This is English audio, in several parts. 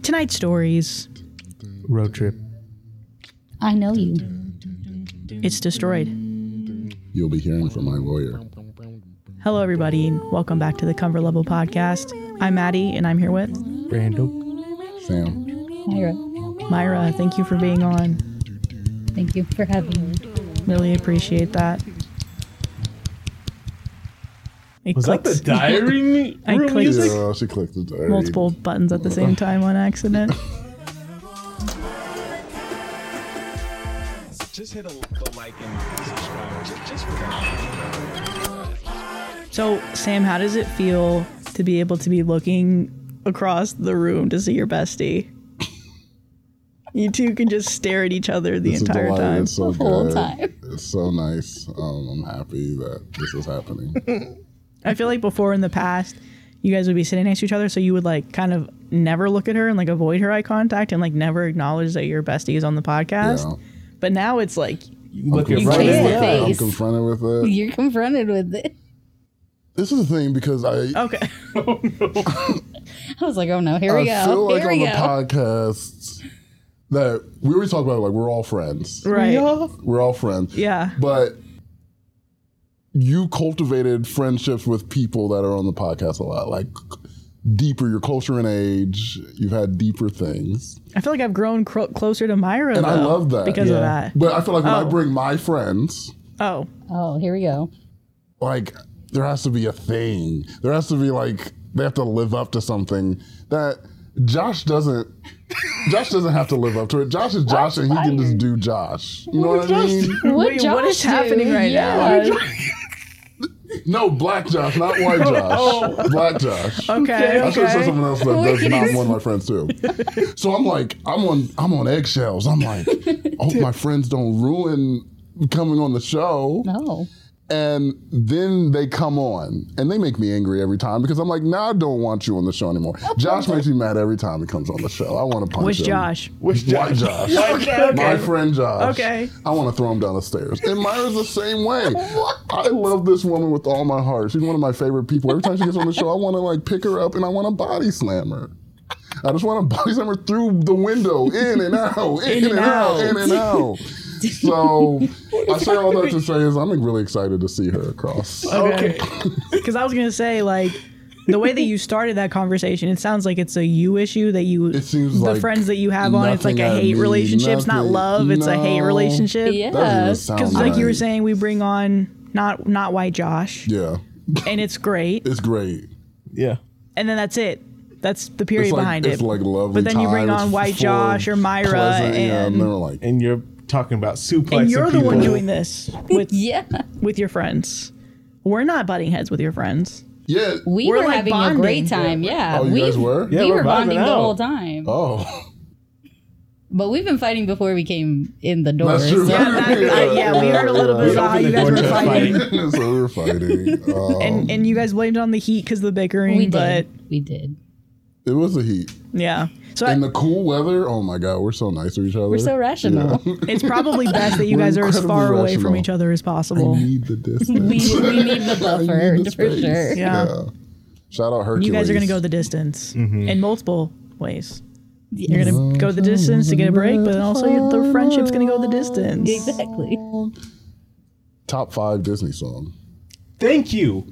Tonight's stories. Road trip. I know you. It's Destroyed. You'll be hearing from my lawyer. Hello, everybody, and welcome back to the Comfort Level Podcast. I'm Maddie, and I'm here with Brando. Sam. Myra. Myra. Thank you for being on. Thank you for having me. Really appreciate that. Was that the diary I room clicked music? Yeah, she clicked the diary. multiple buttons at the same time on accident. Just hit the like and subscribe. Just for that. So, Sam, how does it feel to be able to be looking across the room to see your bestie? You two can just stare at each other the This is entire delighted. time. It's so The whole good. time. It's so nice. I'm happy that this is happening. I feel like before in the past, you guys would be sitting next to each other, so you would like kind of never look at her and like avoid her eye contact and like never acknowledge that your bestie is on the podcast. Yeah. But now it's like, You look I'm at confronted face with to it. I'm face. confronted with it. You're confronted with it. This is the thing because I okay. I was like, oh no, here we go. feel like Here on we the go. podcasts that we always talk about like we're all friends. Right. We're all friends. Yeah. But you cultivated friendships with people that are on the podcast a lot, like deeper. You're closer in age. You've had deeper things. I feel like I've grown closer to Myra, And I though, love that. because of Yeah. that. But I feel like when I Oh. bring my friends, Oh, Oh, here we go. like there has to be a thing. There has to be like they have to live up to something that Josh doesn't. Josh doesn't have to live up to it. Josh is Josh, and he can just do Josh. You know what I mean? What, Wait, what is Josh happening do? right Yeah. now? No, black Josh, not white Josh. Black Josh. okay. I should have said Okay. someone else that's not one of my friends too. So I'm like, I'm on eggshells. I'm like, I hope my friends don't ruin coming on the show. No. And then they come on and they make me angry every time because I'm like, nah, I don't want you on the show anymore. Josh makes me mad every time he comes on the show. I want to punch Which him. Josh? Which White Josh. Okay. My friend Josh. Okay. I want to throw him down the stairs. And Myra's the same way. I love this woman with all my heart. She's one of my favorite people. Every time she gets on the show, I want to like pick her up and I want to body slam her. I just want to body slam her through the window, in and out, in and out, in and out. So I say all that to say is I'm really excited to see her across. Okay. Because I was going to say, like, the way that you started that conversation, it sounds like it's a you issue that you, It seems the like friends that you have on, it's like a nothing at hate me, relationship. It's not nothing. love, it's a hate No. relationship. Yeah. Doesn't even sound Because like you were right. saying, we bring on not white Josh, Yeah, and it's great. it's great. Yeah. And then that's it. That's the period It's like, behind it's it. like lovely But then you bring time. on It's white full Josh of or Myra, pleasant, yeah, and they're like, And you're talking about suplex. and you're the people. one doing this with Yeah. with your friends. We're not butting heads with your friends. yeah. We We're, were like, having bonding. a great time. Yeah. Oh, you guys were? Yeah, we we're were vibing bonding the out. whole time. Oh, But we've been fighting before we came in the door. that's true. so- Yeah, we heard a little bit We about how opened you the guys door were to fighting. So we were fighting. And you guys blamed it on the heat because of the bickering, we but did. We did. It was a heat. yeah. So In the cool weather, oh my God, we're so nice to each other. We're so rational. it's probably best that you We're guys are as incredibly far away from rational. each other as I possible. need the distance. We need the I buffer need the for space. sure. Yeah. Shout out Hercules. You guys are going to go the distance Mm-hmm. in multiple ways. You're going to go the distance to get a break, but then also the friendship's going to go the distance. Exactly. Top 5 Disney song. Thank you.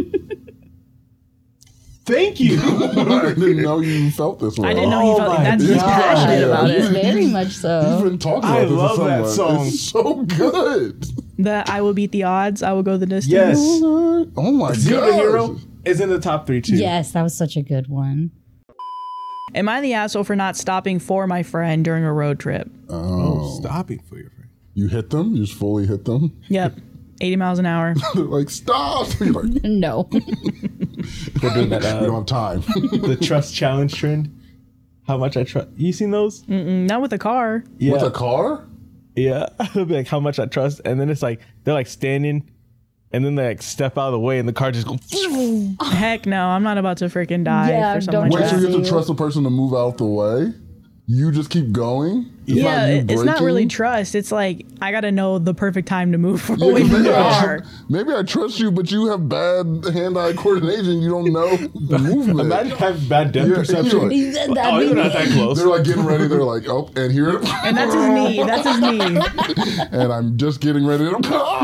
Thank you. I didn't know you felt this way. I didn't know he Oh felt my that's he's God. passionate about He's it. very much You've so. been talking I about this love with that someone. song. It's so good. The I will beat the odds, I will go the distance. Yes. Oh my Zero God. the Hero is in the top 3 too. Yes, that was such a good one. Am I the asshole for not stopping for my friend during a road trip? Oh, stopping for your friend. You hit them? You just fully hit them? Yep. 80 miles an hour. They're like, stop. You're like, No. We're doing that. we don't have time. The trust challenge trend. How much I trust. You seen those? Not with a car. Yeah. With a car? Yeah. It'll be like how much I trust, and then it's like they're like standing, and then they like step out of the way, and the car just goes. Heck no, I'm not about to freaking die Yeah, for something don't like Wait, so that. you have to trust the person to move out the way? You just keep going? Yeah, you it's not really breaking. trust. It's like I gotta know the perfect time to move Yeah, away 'cause from the car. maybe I trust you, but you have bad hand-eye coordination. You don't know the movement. Imagine having bad depth Yeah, perception. you're He said that. Oh, you're not that close. They're like getting ready. They're like, oh, and here, And that's his knee. That's his knee. and I'm just getting ready to.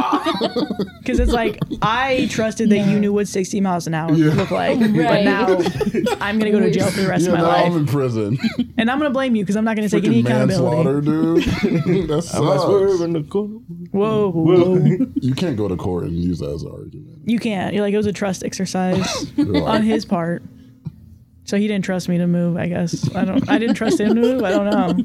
Because it's like I trusted that you knew what 60 miles an hour looked like, but Right. now I'm gonna go to jail for the rest Yeah, of my now life, I'm in prison. and I'm gonna blame you because I'm not gonna take any Freaking accountability. manslaughter, dude. That I might swerve sucks. in the corner. Whoa, You can't go to court and use that as an argument. you can't. You're like it was a trust exercise You're like, on his part. So he didn't trust me to move. I guess I didn't trust him to move. I don't know.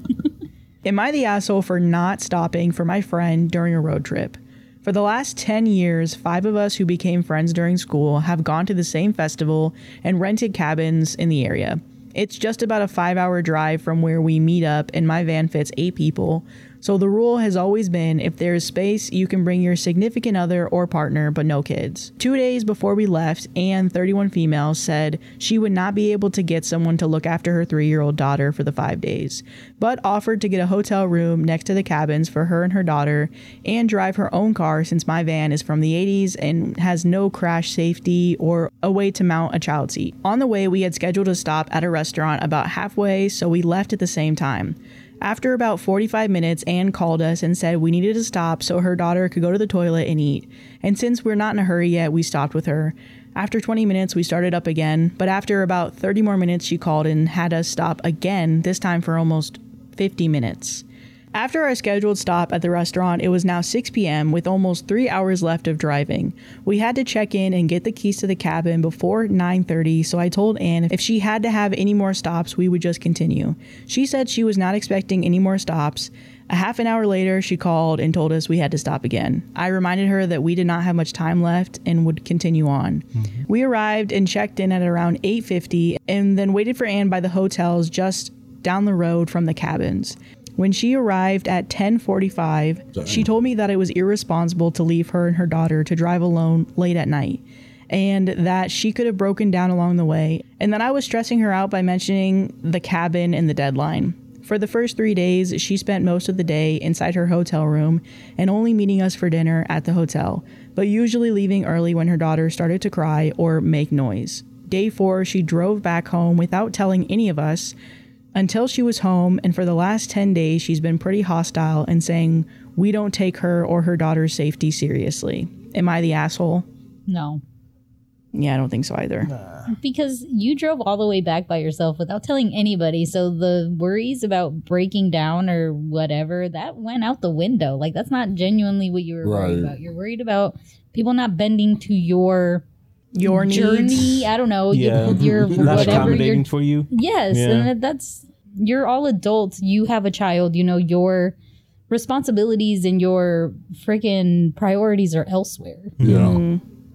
Am I the asshole for not stopping for my friend during a road trip? For the last 10 years, 5 of us who became friends during school have gone to the same festival and rented cabins in the area. It's just about a 5-hour drive from where we meet up, and my van fits 8 people. So the rule has always been if there is space, you can bring your significant other or partner, but no kids. 2 days before we left, Anne, 31 female, said she would not be able to get someone to look after her 3-year-old daughter for the 5 days, but offered to get a hotel room next to the cabins for her and her daughter and drive her own car since my van is from the 80s and has no crash safety or a way to mount a child seat. On the way, we had scheduled a stop at a restaurant about halfway, so we left at the same time. After about 45 minutes, Anne called us and said we needed to stop so her daughter could go to the toilet and eat. And since we're not in a hurry yet, we stopped with her. After 20 minutes, we started up again, but after about 30 more minutes, she called and had us stop again, this time for almost 50 minutes. After our scheduled stop at the restaurant, it was now 6 p.m. with almost 3 hours left of driving. We had to check in and get the keys to the cabin before 9:30, so I told Anne if she had to have any more stops, we would just continue. She said she was not expecting any more stops. A half an hour later, she called and told us we had to stop again. I reminded her that we did not have much time left and would continue on. We arrived and checked in at around 8:50 and then waited for Anne by the hotels just down the road from the cabins. When she arrived at 10:45, she told me that it was irresponsible to leave her and her daughter to drive alone late at night, and that she could have broken down along the way, and that I was stressing her out by mentioning the cabin and the deadline. For the first 3 days, she spent most of the day inside her hotel room and only meeting us for dinner at the hotel, but usually leaving early when her daughter started to cry or make noise. Day 4, she drove back home without telling any of us, until she was home, and for the last 10 days, she's been pretty hostile and saying we don't take her or her daughter's safety seriously. Am I the asshole? No. Yeah, I don't think so either. Because you drove all the way back by yourself without telling anybody. So the worries about breaking down or whatever, that went out the window. Like, that's not genuinely what you were worried Right. about. You're worried about people not bending to your Your journey. needs. I don't know. Yeah. Your Not whatever. accommodating Your, for you. yes. Yeah. And that's, you're all adults. You have a child. You know, your responsibilities and your freaking priorities are elsewhere. Yeah.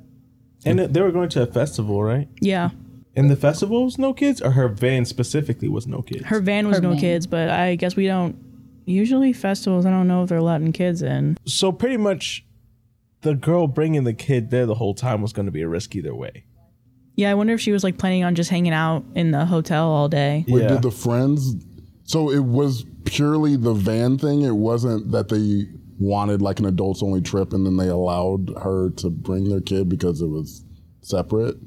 And they were going to a festival, right? Yeah. And the festival was no kids, or her van specifically was no kids? Her van was Her no van. kids, but I guess we don't. Usually festivals, I don't know if they're letting kids in. So pretty much the girl bringing the kid there the whole time was going to be a risk either way. Yeah, I wonder if she was like planning on just hanging out in the hotel all day. Wait, Yeah. did the friends? So it was purely the van thing. It wasn't that they wanted like an adults only trip and then they allowed her to bring their kid because it was separate.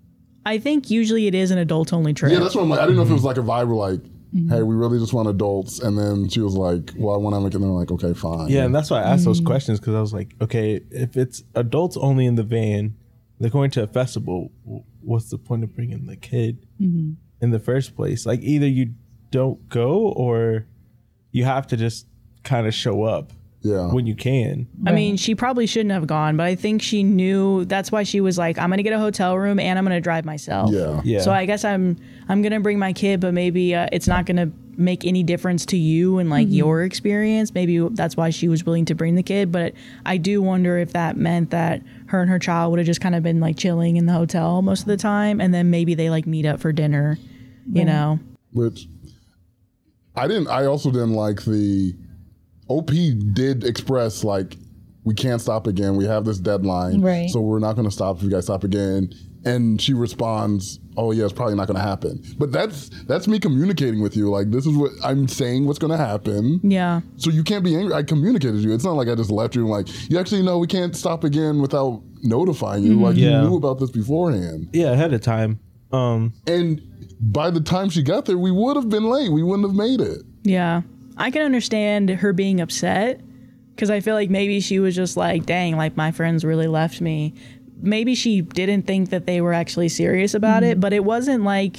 I think usually it is an adult only trip. Yeah, that's what I'm like. I didn't know if it was like a vibe where like, hey, we really just want adults, and then she was like, well, I want to make it. And they're like, okay, fine. Yeah, and that's why I asked those questions, because I was like, okay, if it's adults only in the van, they're going to a festival, what's the point of bringing the kid in the first place? Like, either you don't go or you have to just kind of show up Yeah. when you can. I mean, she probably shouldn't have gone, but I think she knew. That's why she was like, I'm going to get a hotel room and I'm going to drive myself. Yeah. Yeah. So I guess I'm going to bring my kid, but maybe it's not going to make any difference to you and like your experience. Maybe that's why she was willing to bring the kid. But I do wonder if that meant that her and her child would have just kind of been like chilling in the hotel most of the time. And then maybe they like meet up for dinner, you know? Which I also didn't like the OP did express like, we can't stop again. We have this deadline. Right. So we're not going to stop if you guys stop again. and she responds, "Oh yeah, it's probably not going to happen." But that's me communicating with you. Like, this is what I'm saying. What's going to happen? Yeah. So you can't be angry. I communicated you. It's not like I just left you and like, you actually know we can't stop again without notifying you. Like, Yeah. you knew about this beforehand. Yeah, ahead of time. And by the time she got there, we would have been late. We wouldn't have made it. Yeah. I can understand her being upset because I feel like maybe she was just like, dang, like my friends really left me. Maybe she didn't think that they were actually serious about it, but it wasn't like,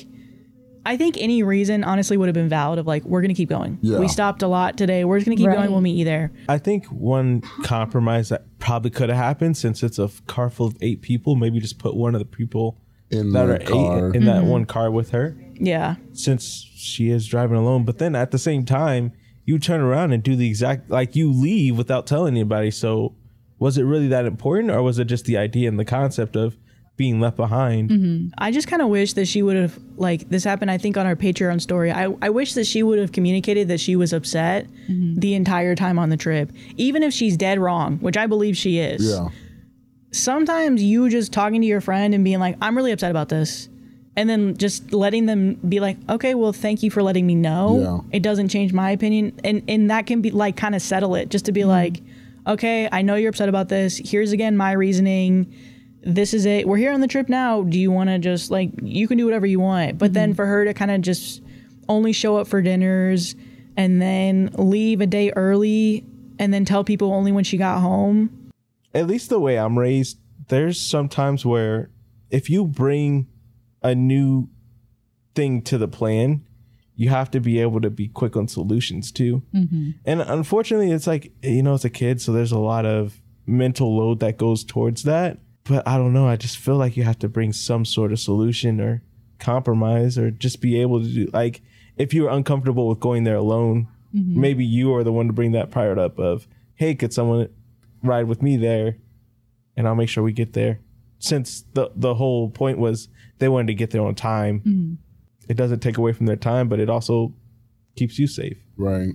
I think any reason honestly would have been valid of like, we're going to keep going. Yeah. We stopped a lot today. We're just going to keep Right. going. We'll meet you there. I think one compromise that probably could have happened, since it's a car full of 8 people, maybe just put one of the people In that the are car. 8 in that one car with her, Yeah. since she is driving alone. But then at the same time, you turn around and do the exact, like, you leave without telling anybody. So was it really that important, or was it just the idea and the concept of being left behind? I just kind of wish that she would have, like, this happened, I think, on our Patreon story. I wish that she would have communicated that she was upset the entire time on the trip, even if she's dead wrong, which I believe she is. Yeah. Sometimes you just talking to your friend and being like, I'm really upset about this. And then just letting them be like, okay, well, thank you for letting me know. Yeah. It doesn't change my opinion. And that can be like kind of settle it, just to be like, okay, I know you're upset about this. Here's again my reasoning. This is it. We're here on the trip now. Do you want to just like, you can do whatever you want. But then for her to kind of just only show up for dinners and then leave a day early and then tell people only when she got home. At least the way I'm raised, there's some times where if you bring a new thing to the plan, you have to be able to be quick on solutions too. And unfortunately, it's like, you know, it's a kid, so there's a lot of mental load that goes towards that. But I don't know, I just feel like you have to bring some sort of solution or compromise, or just be able to do, like, if you're uncomfortable with going there alone, maybe you are the one to bring that prior up of, hey, could someone ride with me there, and I'll make sure we get there. Since the whole point was they wanted to get there on time. It doesn't take away from their time, but it also keeps you safe. Right.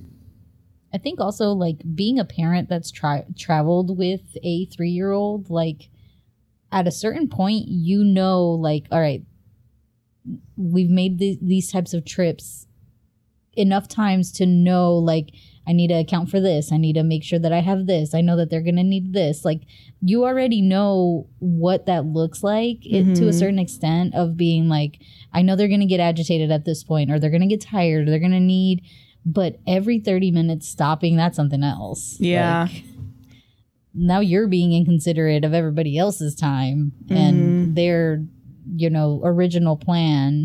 I think also like being a parent that's traveled with a 3-year-old, like at a certain point, you know, like, all right, we've made these types of trips enough times to know, like, I need to account for this. I need to make sure that I have this. I know that they're going to need this. Like, you already know what that looks like to a certain extent of being like, I know they're going to get agitated at this point, or they're going to get tired, or they're going to need, but every 30 minutes stopping, that's something else. Yeah. Like, now you're being inconsiderate of everybody else's time and their, you know, original plan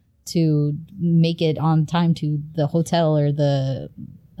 to make it on time to the hotel or the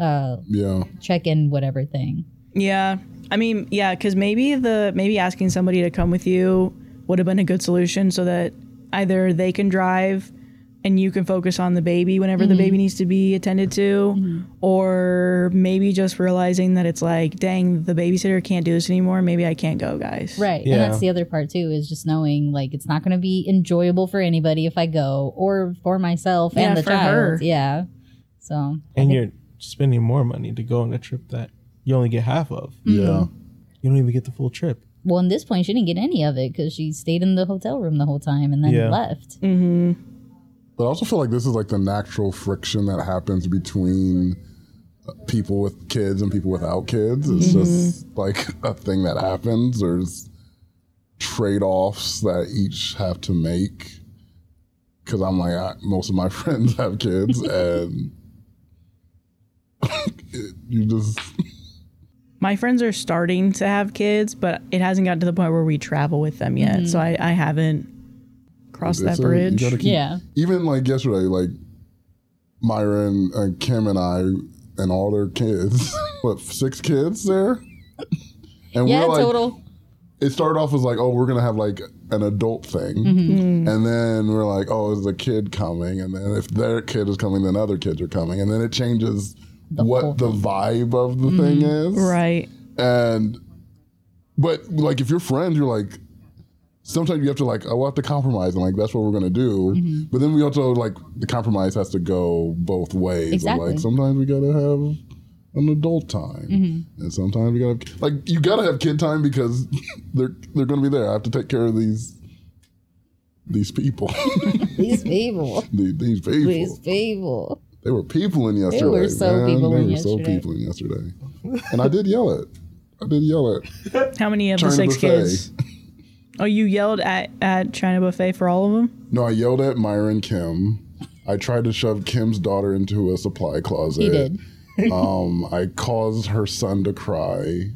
check-in whatever thing. Yeah. I mean, yeah, because maybe asking somebody to come with you would have been a good solution, so that either they can drive and you can focus on the baby whenever the baby needs to be attended to, or maybe just realizing that it's like, dang, the babysitter can't do this anymore. Maybe I can't go, guys. Right. Yeah. And that's the other part too, is just knowing like it's not going to be enjoyable for anybody if I go, or for myself and the for child. her. Yeah. So And you're spending more money to go on a trip that you only get half of. Yeah. You don't even get the full trip. well, in this point, she didn't get any of it because she stayed in the hotel room the whole time and then left. But I also feel like this is like the natural friction that happens between people with kids and people without kids. It's just like a thing that happens. There's trade-offs that each have to make. Because I'm like, most of my friends have kids, and you just... My friends are starting to have kids, but it hasn't gotten to the point where we travel with them yet. So I haven't crossed that you bridge. gotta keep- Yeah. Even like yesterday, like Myra and Kim and I and all their kids, what, 6 kids there? And Yeah, we're like, total. it started off as like, oh, we're gonna have like an adult thing, and then we're like, oh, there's a kid coming, and then if their kid is coming, then other kids are coming, and then it changes what the vibe of the thing is, Right. but like if you're friends, you're like, sometimes you have to like, oh, we'll have to compromise, and like that's what we're gonna do. But then we also like the compromise has to go both ways. Exactly. Like sometimes we gotta have an adult time, and sometimes we gotta you gotta have kid time because they're gonna be there. I have to take care of these these people. These people. These people. These people. They were peopling yesterday. They were so peopling They were yesterday. so peopling yesterday. And I did yell it. How many of the China 6 buffet. kids? Oh, you yelled at China Buffet for all of them? No, I yelled at Myra and Kim. I tried to shove Kim's daughter into a supply closet. He did. I caused her son to cry.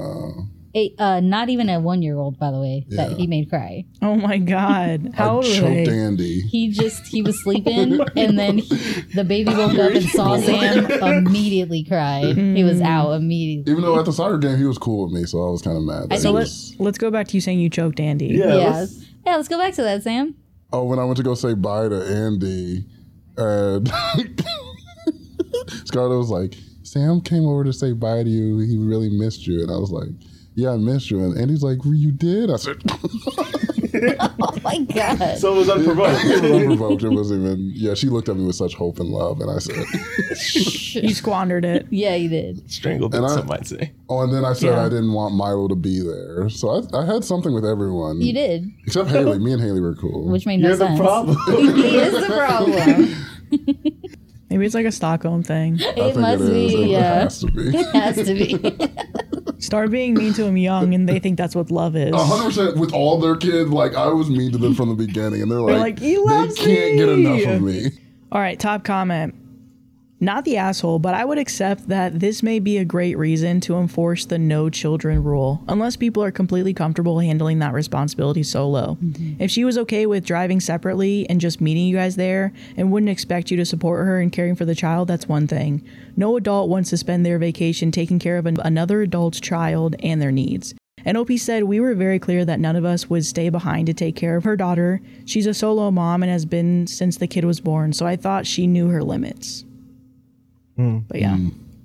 Not even a 1-year-old, by the way, that Yeah. he made cry. Oh my God. How I old were choked they? Andy. He was sleeping, and then the baby woke up and saw Sam, immediately cried. He was out immediately. Even though at the soccer game he was cool with me, so I was kind of mad. that think- he So was- let's go back to you saying you choked Andy. Yeah, let's go back to that, Sam. Oh, when I went to go say bye to Andy, and Scarlett was like, Sam came over to say bye to you. He really missed you. And I was like, yeah, I missed you. And Andy's like, well, you did? I said, Oh my God. So it was unprovoked. it was unprovoked. It wasn't even, yeah, she looked at me with such hope and love. And I said, You squandered it. Yeah, you did. Strangled And it, I- some might say. oh, and then I said Yeah. I didn't want Milo to be there. So I had something with everyone. You did, Except Haley. Me and Haley were cool. which made no You're the sense. problem. He is the problem. Maybe it's like a Stockholm thing. I It think must it is. be. It Yeah, has to be. it has to be. Start being mean to them young, and they think that's what love is. 100% with all their kids. Like I was mean to them from the beginning, and they're like, "He loves they can't get me." enough of me. All right, top comment. Not the asshole, but I would accept that this may be a great reason to enforce the no children rule, unless people are completely comfortable handling that responsibility solo. If she was okay with driving separately and just meeting you guys there and wouldn't expect you to support her in caring for the child, that's one thing. No adult wants to spend their vacation taking care of another adult's child and their needs. And OP said, we were very clear that none of us would stay behind to take care of her daughter. She's a solo mom and has been since the kid was born, so I thought she knew her limits. But yeah.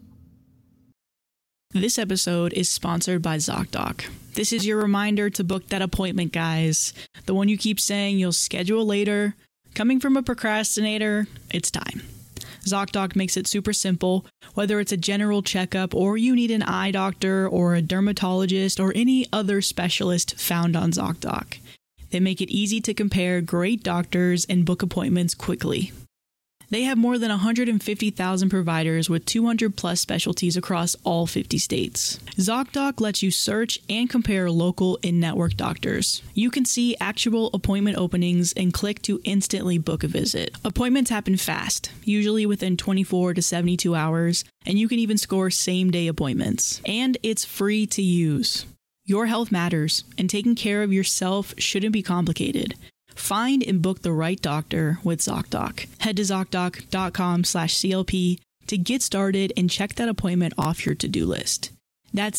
This episode is sponsored by ZocDoc. This is your reminder to book that appointment, guys. The one you keep saying you'll schedule later. Coming from a procrastinator, it's time. ZocDoc makes it super simple. Whether it's a general checkup or you need an eye doctor or a dermatologist or any other specialist found on ZocDoc. They make it easy to compare great doctors and book appointments quickly. They have more than 150,000 providers with 200 plus specialties across all 50 states. ZocDoc lets you search and compare local in-network doctors. You can see actual appointment openings and click to instantly book a visit. Appointments happen fast, usually within 24 to 72 hours, and you can even score same-day appointments. And it's free to use. Your health matters, and taking care of yourself shouldn't be complicated. Find and book the right doctor with ZocDoc. Head to ZocDoc.com/CLP to get started and check that appointment off your to-do list. That's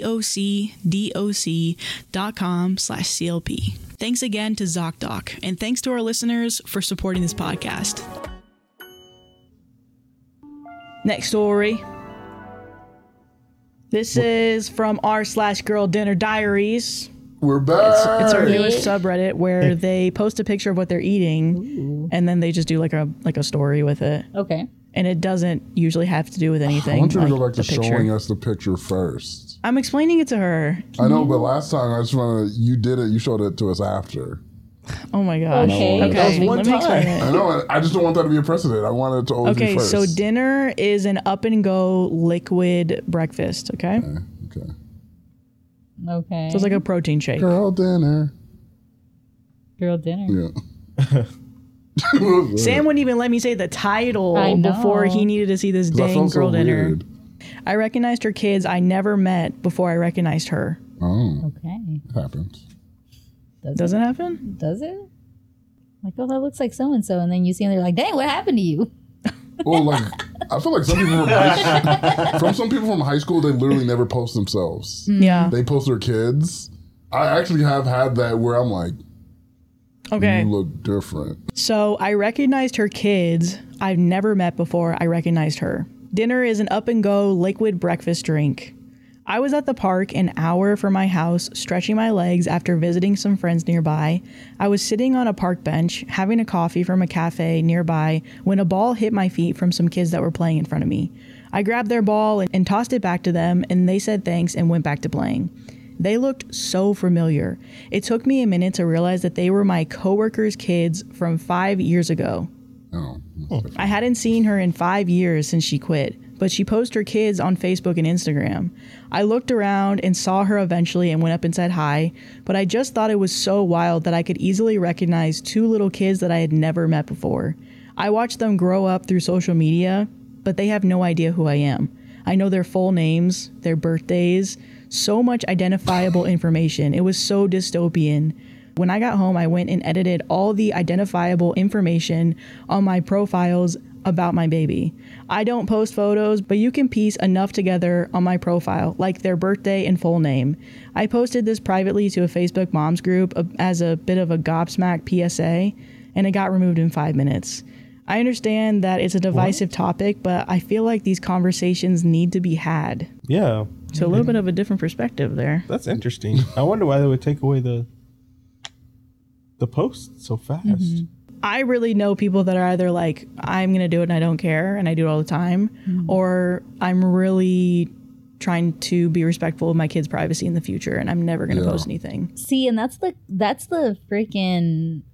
ZocDoc.com/CLP. Thanks again to ZocDoc, and thanks to our listeners for supporting this podcast. Next story. This is from r/Girl Dinner Diaries. We're back. It's our newest subreddit where they post a picture of what they're eating, and then they just do like a story with it. Okay. And it doesn't usually have to do with I anything. want you to like go back to the picture. showing us the picture first. I'm explaining it to her. I know, but last time I just wanted you did it. You showed it to us after. Oh my gosh. Okay. Okay. That was one Let me explain time. it. I know. I just don't want that to be a precedent. I want it to always be Okay, first. so dinner is an up and go liquid breakfast. Okay, Okay. Okay. so it's like a protein shake. Girl dinner. Girl dinner. Yeah. Sam wouldn't even let me say the title I know. before he needed to see this 'Cause I dang felt so girl dinner. weird. I recognized her kids I never met before I recognized her. Oh, Okay. it happens. Does it happen? Does it? Like, oh, that looks like so and so, and then you see, and they're like, "Dang, what happened to you?" Well, like I feel like some people some people from high school, they literally never post themselves. Yeah. They post their kids. I actually have had that where I'm like, Okay. you look different. So I recognized her kids I've never met before I recognized her. Dinner is an up and go liquid breakfast drink. I was at the park an hour from my house, stretching my legs after visiting some friends nearby. I was sitting on a park bench, having a coffee from a cafe nearby, when a ball hit my feet from some kids that were playing in front of me. I grabbed their ball and tossed it back to them, and they said thanks and went back to playing. They looked so familiar. It took me a minute to realize that they were my coworker's kids from 5 years ago. Oh. I hadn't seen her in 5 years since she quit, but she posted her kids on Facebook and Instagram. I looked around and saw her eventually and went up and said hi, but I just thought it was so wild that I could easily recognize 2 little kids that I had never met before. I watched them grow up through social media, but they have no idea who I am. I know their full names, their birthdays, so much identifiable information. It was so dystopian. When I got home, I went and edited all the identifiable information on my profiles about my baby. I don't post photos, but you can piece enough together on my profile, like their birthday and full name. I posted this privately to a Facebook moms group as a bit of a gobsmack PSA, and it got removed in 5 minutes. I understand that it's a divisive topic, but I feel like these conversations need to be had. Yeah. So a little bit of a different perspective there. That's interesting. I wonder why they would take away the post so fast. Mm-hmm. I really know people that are either like, I'm going to do it and I don't care and I do it all the time, or I'm really trying to be respectful of my kids' privacy in the future and I'm never going to post anything. See, and that's the freaking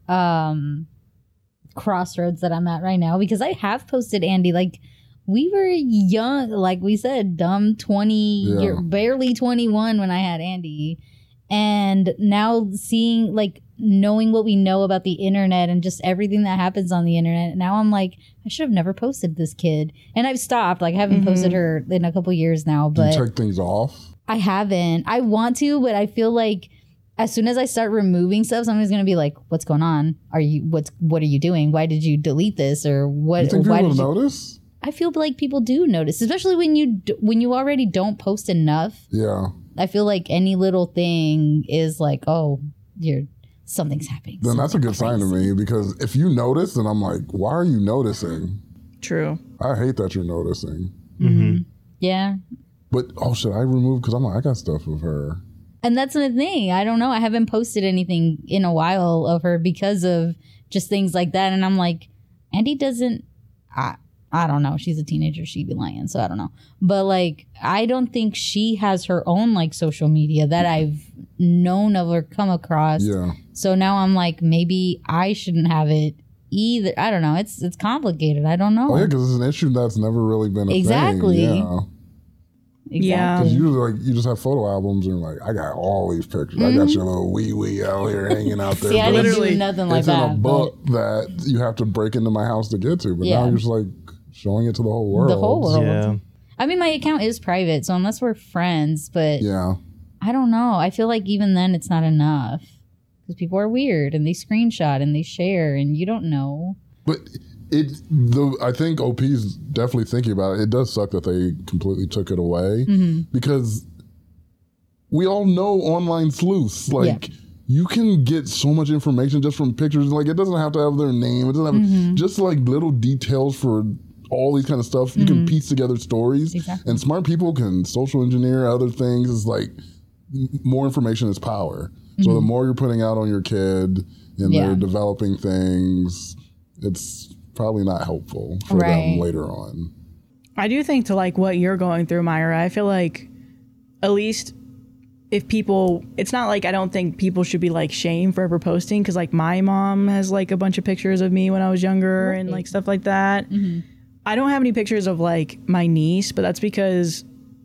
crossroads that I'm at right now, because I have posted Andy. Like, we were young, like we said, dumb 20, barely 21 when I had Andy. And now seeing, like, knowing what we know about the internet and just everything that happens on the internet, now I'm like, I should have never posted this kid. And I've stopped. Like, I haven't posted her in a couple years now. But do you check things off? I haven't. I want to, but I feel like as soon as I start removing stuff, somebody's gonna be like, "What's going on? What are you doing? Why did you delete this? Or what?" You think people will notice? I feel like people do notice, especially when you already don't post enough. Yeah. I feel like any little thing is like, oh, something's happening. Then that's a good sign to me, because if you notice, then I'm like, why are you noticing? True. I hate that you're noticing. Yeah. But should I remove? Because I'm like, I got stuff with her. And that's the thing. I don't know. I haven't posted anything in a while of her because of just things like that. And I'm like, Andy doesn't. I don't know. She's a teenager. She'd be lying. So I don't know. But like, I don't think she has her own like social media that I've known of or come across. Yeah. So now I'm like, maybe I shouldn't have it either. I don't know. It's complicated. I don't know. Oh yeah, because it's an issue that's never really been a Exactly. thing. Yeah. Yeah. Because usually, like, you just have photo albums and like, I got all these pictures. I got your little wee out here hanging out there. See, I But didn't Literally, do nothing like it's that. in a book that you have to break into my house to get to. But Yeah. now you're just like showing it to the whole world. The whole world. Yeah. I mean, my account is private, so unless we're friends, but Yeah. I don't know. I feel like even then it's not enough because people are weird and they screenshot and they share and you don't know. But I think OP's definitely thinking about it. It does suck that they completely took it away because we all know online sleuths. Like, you can get so much information just from pictures. Like, it doesn't have to have their name. It doesn't have just like little details for all these kind of stuff. You can piece together stories. Exactly. And smart people can social engineer other things. It's like more information is power. So the more you're putting out on your kid and they're developing things, it's probably not helpful for them later on. I do think to like what you're going through, Myra, I feel like at least if people, it's not like I don't think people should be like shamed for ever posting, because like my mom has like a bunch of pictures of me when I was younger and like stuff like that. I don't have any pictures of like my niece, but that's because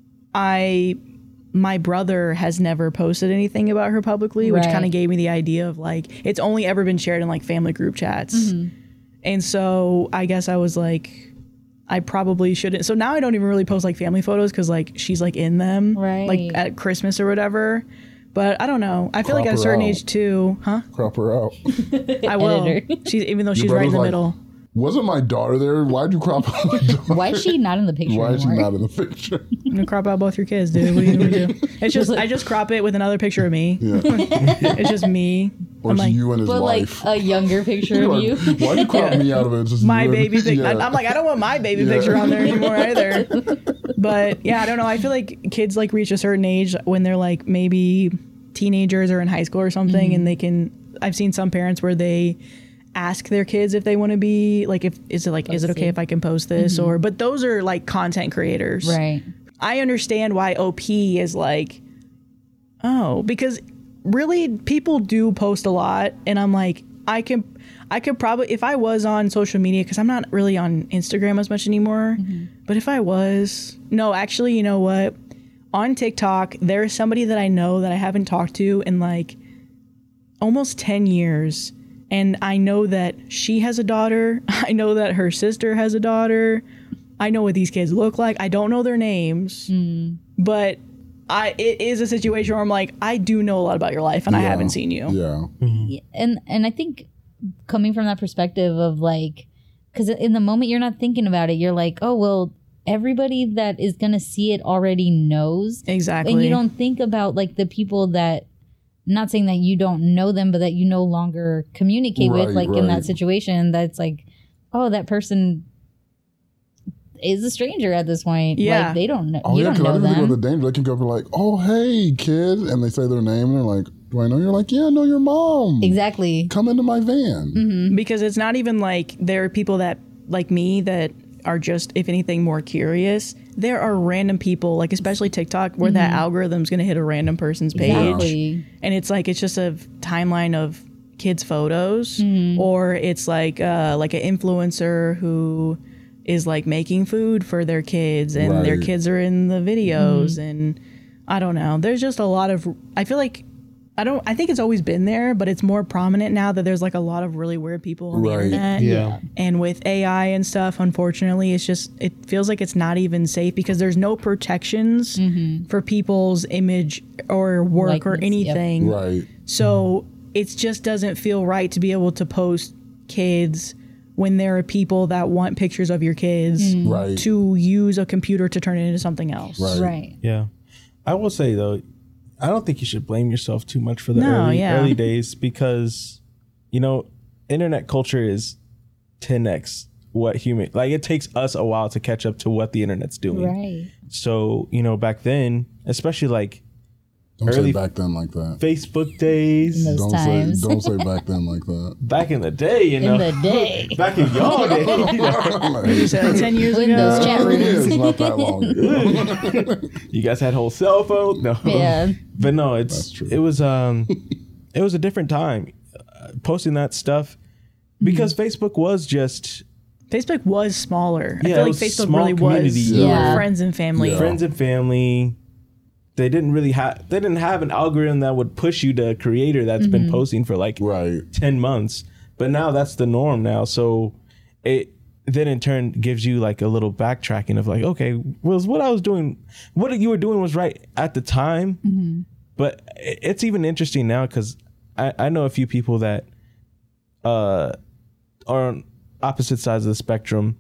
my brother has never posted anything about her publicly, which kind of gave me the idea of like, it's only ever been shared in like family group chats. And so I guess I was like, I probably shouldn't. So now I don't even really post like family photos because like she's like in them, like at Christmas or whatever. But I don't know. I feel like at a certain age too, Crop her out. I will. She's even though she's right in the middle. Wasn't my daughter there? Why'd you crop out my daughter? Why is she not in the picture Why is she anymore? not in the picture? I'm gonna crop out both your kids, dude. What are you gonna do? It's just I just crop it with another picture of me. Yeah. It's just me. Or I'm it's like, you and his But wife. like a younger picture of you. Why'd you crop me out of it? It's just my you and- baby picture. Yeah. I'm like, I don't want my baby picture on there anymore either. But yeah, I don't know. I feel like kids like reach a certain age when they're like maybe teenagers or in high school or something, and they can. I've seen some parents where they ask their kids if they want to be like, is it okay if I can post this, or but those are like content creators, Right. I understand why OP is like, Oh, because really people do post a lot, and I'm like, I could probably, if I was on social media, because I'm not really on Instagram as much anymore, but if I was, no, actually, you know what? On TikTok, there's somebody that I know that I haven't talked to in like almost 10 years. And I know that she has a daughter. I know that her sister has a daughter. I know what these kids look like. I don't know their names, but it is a situation where I'm like, I do know a lot about your life and I haven't seen you. Yeah. And I think coming from that perspective of like, because in the moment you're not thinking about it, you're like, oh, well, everybody that is going to see it already knows. Exactly. And you don't think about like the people that, not saying that you don't know them, but that you no longer communicate with, like in that situation, that's like, oh, that person is a stranger at this point. Yeah. Like they don't know. Oh, You yeah, don't because I know didn't think them. of the danger. They can go up and like, oh, hey, kid. And they say their name and they're like, do I know? You're like, yeah, I know your mom. Exactly. Come into my van. Because it's not even like there are people that, like me, that are just, if anything, more curious. There are random people, like especially TikTok, where that algorithm's going to hit a random person's page. Exactly. And it's like, it's just a timeline of kids' photos, or it's like an influencer who is like making food for their kids, and their Right. kids are in the videos. And I don't know. There's just a lot of, I feel like, I think it's always been there, but it's more prominent now that there's like a lot of really weird people on the Right. internet. Yeah. And with AI and stuff, unfortunately, it feels like it's not even safe because there's no protections for people's image or work or Likeness, yep. anything. Right. So it just doesn't feel right to be able to post kids when there are people that want pictures of your kids Right. to use a computer to turn it into something else. Right. Right. Yeah. I will say though, I don't think you should blame yourself too much for the No, yeah. early days because, you know, internet culture is 10x what human, like it takes us a while to catch up to what the internet's doing. Right. So, you know, back then, especially like Don't say Early- back then like that. Facebook days, Those times. Don't say back then like that. back in the day, you know, In the day. back in y'all day, you know, You said 10 years In ago. those chat rooms. It's not that long ago. you guys had whole cell phones. No, Yeah. but no, That's true. it was a different time posting that stuff because Facebook was just Facebook was smaller. I Yeah, feel it like was Facebook small really community. was Yeah. friends and family. Yeah. friends and family. They didn't have an algorithm that would push you to a creator that's been posting for like Right. 10 months. But now that's the norm now. So it then in turn gives you like a little backtracking of like, okay, was what I was doing, what you were doing was right at the time. But it's even interesting now because I know a few people that are on opposite sides of the spectrum.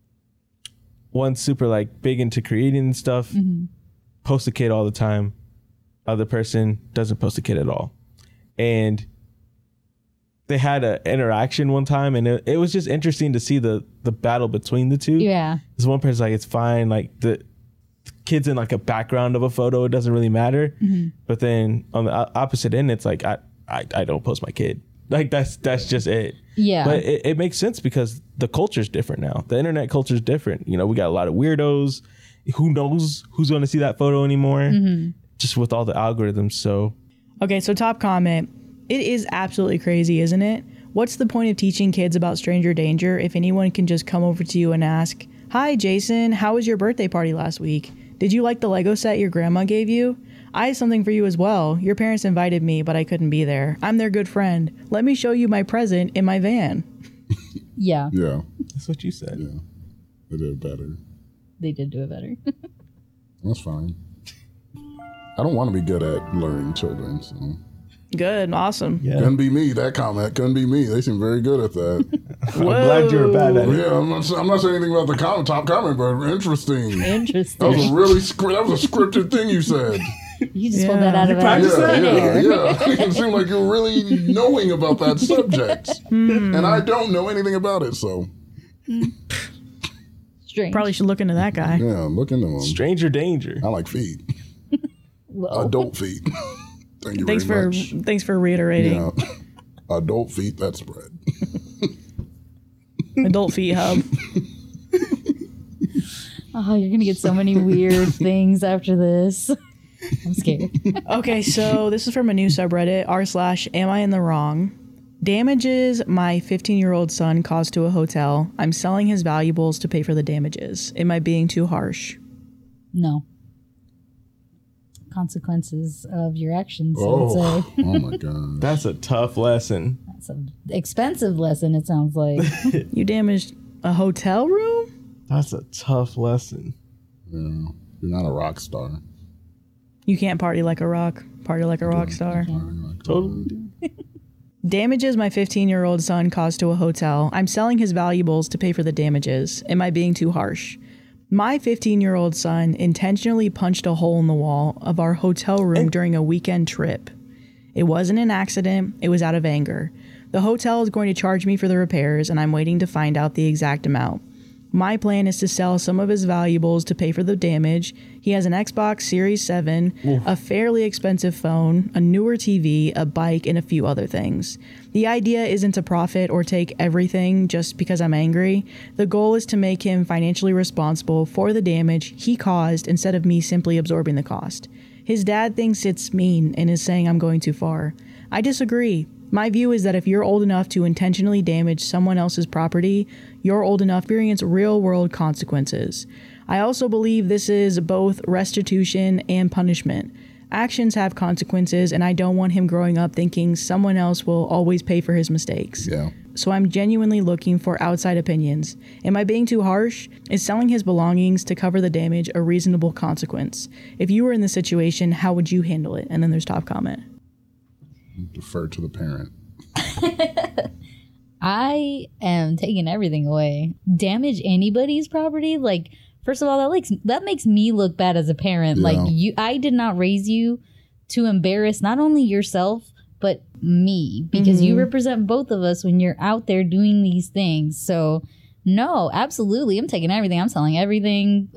One's super like big into creating and stuff, post a kid all the time. Other person doesn't post a kid at all. And they had an interaction one time and it was just interesting to see the battle between the two. Yeah. This one person's like, it's fine. Like the kid's in like a background of a photo. It doesn't really matter. But then on the opposite end, it's like, I don't post my kid. Like that's just it. Yeah. But it makes sense because the culture's different now. The internet culture's different. You know, we got a lot of weirdos. Who knows who's going to see that photo anymore? Just with all the algorithms. So Okay, so top comment. It is absolutely crazy, isn't it? What's the point of teaching kids about stranger danger if anyone can just come over to you and ask, "Hi, Jason, how was your birthday party last week? Did you like the Lego set your grandma gave you? I have something for you as well. Your parents invited me, but I couldn't be there. I'm their good friend. Let me show you my present in my van." Yeah. Yeah. that's what you said. Yeah. They did better. They did do it better. That's fine. I don't want to be good at luring children, so. Good, awesome. Yeah. Couldn't be me, that comment. Couldn't be me. They seem very good at that. I'm glad you were bad at it. Yeah, I'm not saying anything about the top comment, but interesting. That was Interesting. a really that was a scripted thing you said. You just pulled that out of practiced thin that? air. Yeah. It seemed like you're really knowing about that subject. And I don't know anything about it, so Strange. Probably should look into that guy. yeah, look into them. Stranger danger. I like feet. Whoa. Adult feet. Thank you Thanks very for much. thanks for reiterating. Yeah. Adult feet that spread. Adult Feet Hub. Oh, you're gonna get so many weird things after this. I'm scared. Okay, so this is from a new subreddit, r/am I in the wrong? Damages my 15-year-old son caused to a hotel. I'm selling his valuables to pay for the damages. Am I being too harsh? No. Consequences of your actions. Oh my god. That's a tough lesson. That's an expensive lesson, it sounds like. You damaged a hotel room? That's a tough lesson. Yeah. You're not a rock star. You can't party like a rock. Party like a rock star. Totally. Damages my 15-year-old son caused to a hotel. I'm selling his valuables to pay for the damages. Am I being too harsh? My 15-year-old son intentionally punched a hole in the wall of our hotel room during a weekend trip. It wasn't an accident. It was out of anger. The hotel is going to charge me for the repairs, and I'm waiting to find out the exact amount. My plan is to sell some of his valuables to pay for the damage. He has an Xbox Series 7, a fairly expensive phone, a newer TV, a bike, and a few other things. The idea isn't to profit or take everything just because I'm angry. The goal is to make him financially responsible for the damage he caused instead of me simply absorbing the cost. His dad thinks it's mean and is saying I'm going too far. I disagree. My view is that if you're old enough to intentionally damage someone else's property, you're old enough to experience real-world consequences. I also believe this is both restitution and punishment. Actions have consequences, and I don't want him growing up thinking someone else will always pay for his mistakes. Yeah. So I'm genuinely looking for outside opinions. Am I being too harsh? Is selling his belongings to cover the damage a reasonable consequence? If you were in this situation, how would you handle it? And then there's top comment. Defer to the parent. I am taking everything away. Damage anybody's property? Like, first of all, that makes me look bad as a parent. Yeah. Like, I did not raise you to embarrass not only yourself, but me. Because you represent both of us when you're out there doing these things. So, no, absolutely. I'm taking everything. I'm selling everything.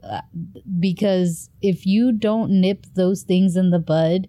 Because if you don't nip those things in the bud,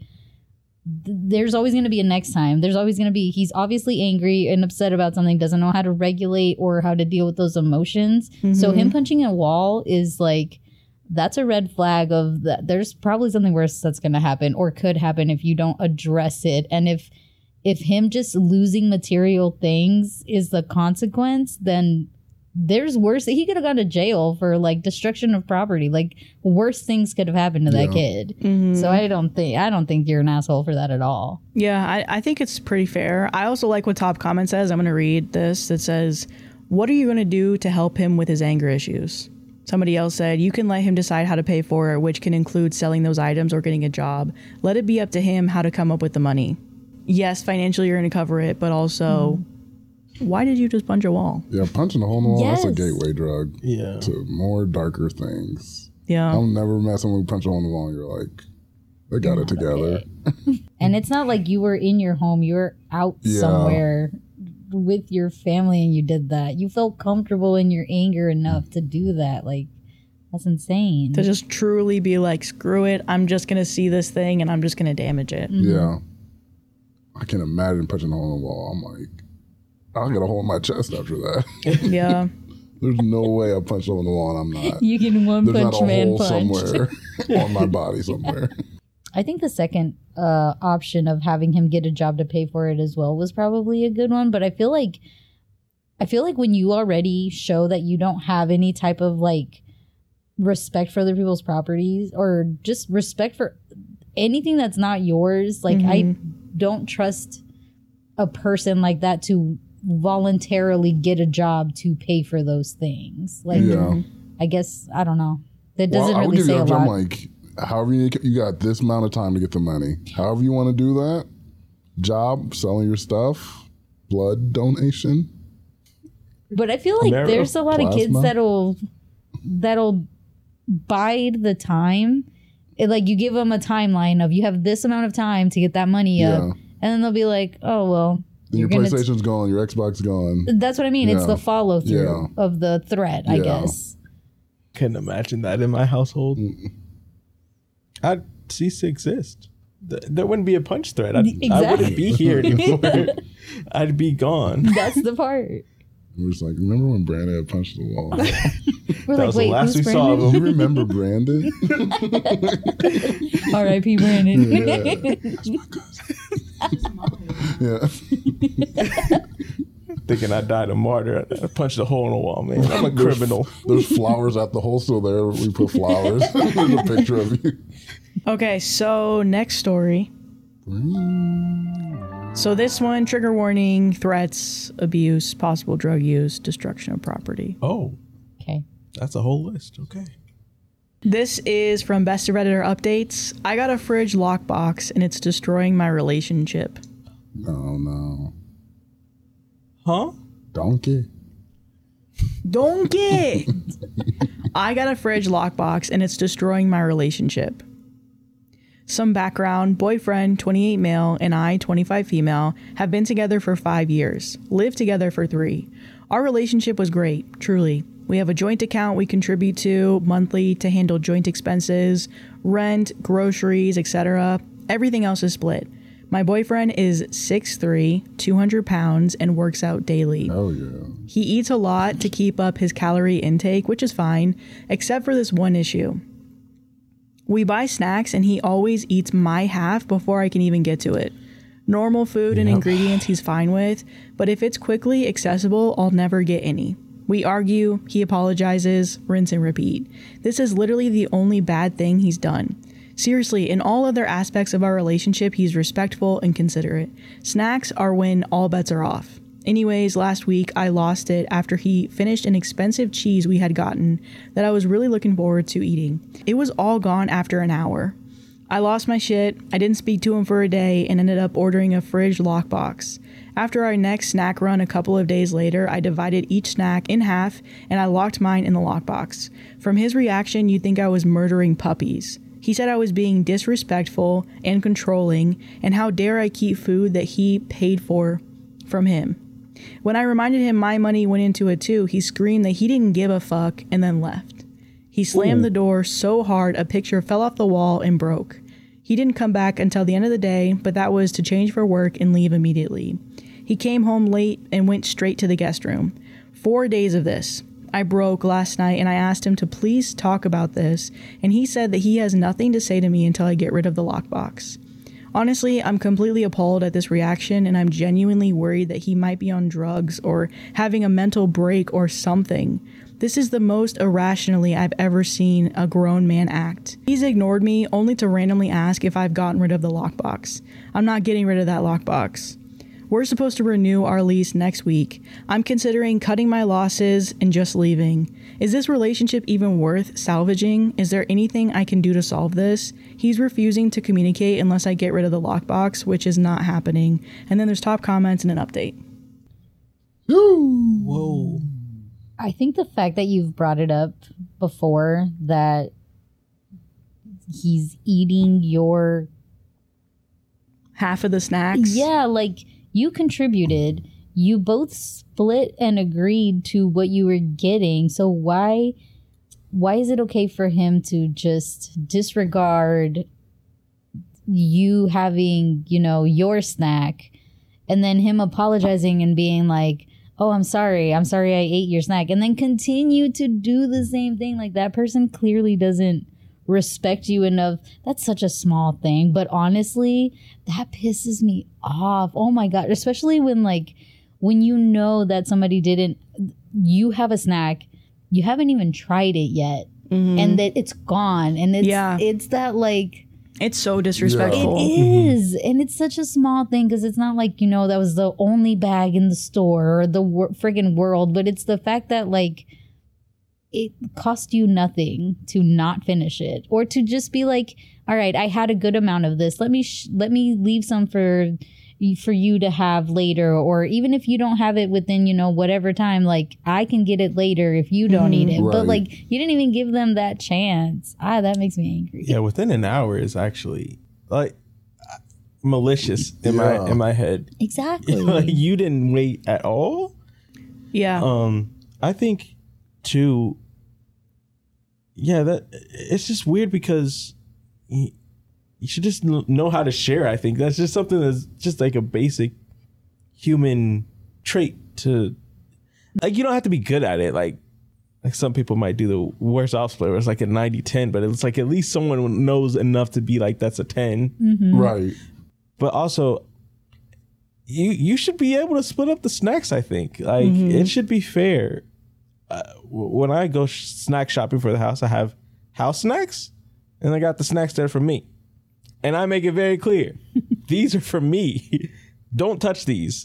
there's always going to be a next time. There's always going to be, he's obviously angry and upset about something, doesn't know how to regulate or how to deal with those emotions. So him punching a wall is like, that's a red flag of that. There's probably something worse that's going to happen or could happen if you don't address it. And if him just losing material things is the consequence, then there's worse. He could have gone to jail for like destruction of property. Like worse things could have happened to that kid. So I don't think you're an asshole for that at all. Yeah, I think it's pretty fair. I also like what top comment says. I'm going to read this. It says, what are you going to do to help him with his anger issues? Somebody else said, you can let him decide how to pay for it, which can include selling those items or getting a job. Let it be up to him how to come up with the money. Yes, financially you're going to cover it, but also... why did you just punch a wall? Yeah, punching a hole in the wall, Yes. that's a gateway drug Yeah. to more darker things. Yeah. I've never met someone who punch a hole in the wall and you're like, they got it together. And it's not like you were in your home. You were out Yeah. somewhere with your family and you did that. You felt comfortable in your anger enough to do that. Like, that's insane. To just truly be like, screw it, I'm just going to see this thing and I'm just going to damage it. Yeah. I can imagine punching a hole in the wall. I'm like, I'll get a hole in my chest after that. Yeah. There's no way I punch a hole in the wall and I'm not. You can one There's punch not a man hole punch. somewhere on my body somewhere. I think the second option of having him get a job to pay for it as well was probably a good one. But I feel like when you already show that you don't have any type of like respect for other people's properties or just respect for anything that's not yours, like I don't trust a person like that to voluntarily get a job to pay for those things. Like, Yeah. I guess, I don't know. That doesn't I would really give say you a option, lot. I'm like, however you got this amount of time to get the money. However you want to do that. Job, selling your stuff, blood donation. But I feel like Ameri- there's a lot of kids Plasma? that'll bide the time. Like you give them a timeline of you have this amount of time to get that money up, Yeah. and then they'll be like, "Oh well." Then your gonna PlayStation's gone, your Xbox gone. That's what I mean. It's Yeah. the follow through Yeah. of the threat, I Yeah. guess. Couldn't imagine that in my household. I'd cease to exist. There wouldn't be a punch threat. I Exactly. wouldn't be here anymore. I'd be gone. That's the part. We're just like, remember when Brandon had punched the wall? We're That was the last we saw of Do you him. remember Brandon? R.I.P. Brandon. Yeah. Thinking I died a martyr. I punched a hole in the wall, man. I'm a criminal. There's flowers at the hole still there. We put flowers. There's a picture of you. Okay, so next story. So this one, trigger warning, threats, abuse, possible drug use, destruction of property. Oh, Okay. that's a whole list. Okay. This is from Best of Redditor Updates. I got a fridge lockbox and it's destroying my relationship. No. Huh? Donkey. Donkey! I got a fridge lockbox and it's destroying my relationship. Some background: boyfriend, 28 male, and I, 25 female, have been together for 5 years, lived together for 3. Our relationship was great, truly. We have a joint account we contribute to monthly to handle joint expenses, rent, groceries, etc. Everything else is split. My boyfriend is 6'3", 200 pounds, and works out daily. Oh, yeah. He eats a lot to keep up his calorie intake, which is fine, except for this one issue. We buy snacks and he always eats my half before I can even get to it. Normal food and ingredients he's fine with, but if it's quickly accessible, I'll never get any. We argue, he apologizes, rinse and repeat. This is literally the only bad thing he's done. Seriously, in all other aspects of our relationship, he's respectful and considerate. Snacks are when all bets are off. Anyways, last week I lost it after he finished an expensive cheese we had gotten that I was really looking forward to eating. It was all gone after an hour. I lost my shit, I didn't speak to him for a day, and ended up ordering a fridge lockbox. After our next snack run a couple of days later, I divided each snack in half and I locked mine in the lockbox. From his reaction, you'd think I was murdering puppies. He said I was being disrespectful and controlling, and how dare I keep food that he paid for from him. When I reminded him my money went into it too, he screamed that he didn't give a fuck and then left. He slammed the door so hard a picture fell off the wall and broke. He didn't come back until the end of the day, but that was to change for work and leave immediately. He came home late and went straight to the guest room. 4 days of this. I broke last night and I asked him to please talk about this, and he said that he has nothing to say to me until I get rid of the lockbox. Honestly, I'm completely appalled at this reaction, and I'm genuinely worried that he might be on drugs or having a mental break or something. This is the most irrationally I've ever seen a grown man act. He's ignored me only to randomly ask if I've gotten rid of the lockbox. I'm not getting rid of that lockbox. We're supposed to renew our lease next week. I'm considering cutting my losses and just leaving. Is this relationship even worth salvaging? Is there anything I can do to solve this? He's refusing to communicate unless I get rid of the lockbox, which is not happening. And then there's top comments and an update. Whoa. I think the fact that you've brought it up before, that he's eating your... Half of the snacks? Yeah, like, you contributed. You both split and agreed to what you were getting. So why is it okay for him to just disregard you having, your snack, and then him apologizing and being like, oh, I'm sorry I ate your snack, and then continue to do the same thing? Like, that person clearly doesn't respect you enough. That's such a small thing, but honestly, that pisses me off. Oh my god, especially when you know that somebody didn't, you have a snack, you haven't even tried it yet, and that it's gone, and it's that, like, it's so disrespectful. It is. And it's such a small thing, because it's not like, that was the only bag in the store or the friggin' world, but it's the fact that, like, it cost you nothing to not finish it, or to just be like, all right, I had a good amount of this. Let me leave some for you to have later, or even if you don't have it within, whatever time, like, I can get it later if you don't eat it. Right. But, like, you didn't even give them that chance. That makes me angry. Yeah, within an hour is actually like malicious in my head. Exactly. Like, you didn't wait at all. Yeah. I think too. Yeah, that it's just weird because you should just know how to share. I think that's just something that's just like a basic human trait to. Like, you don't have to be good at it. Like some people might do the worst off split where it's like a 90-10, but it's like at least someone knows enough to be like, that's a 10. Right. But also, you should be able to split up the snacks, I think. Like, it should be fair. When I go snack shopping for the house, I have house snacks, and I got the snacks there for me. And I make it very clear, these are for me. Don't touch these.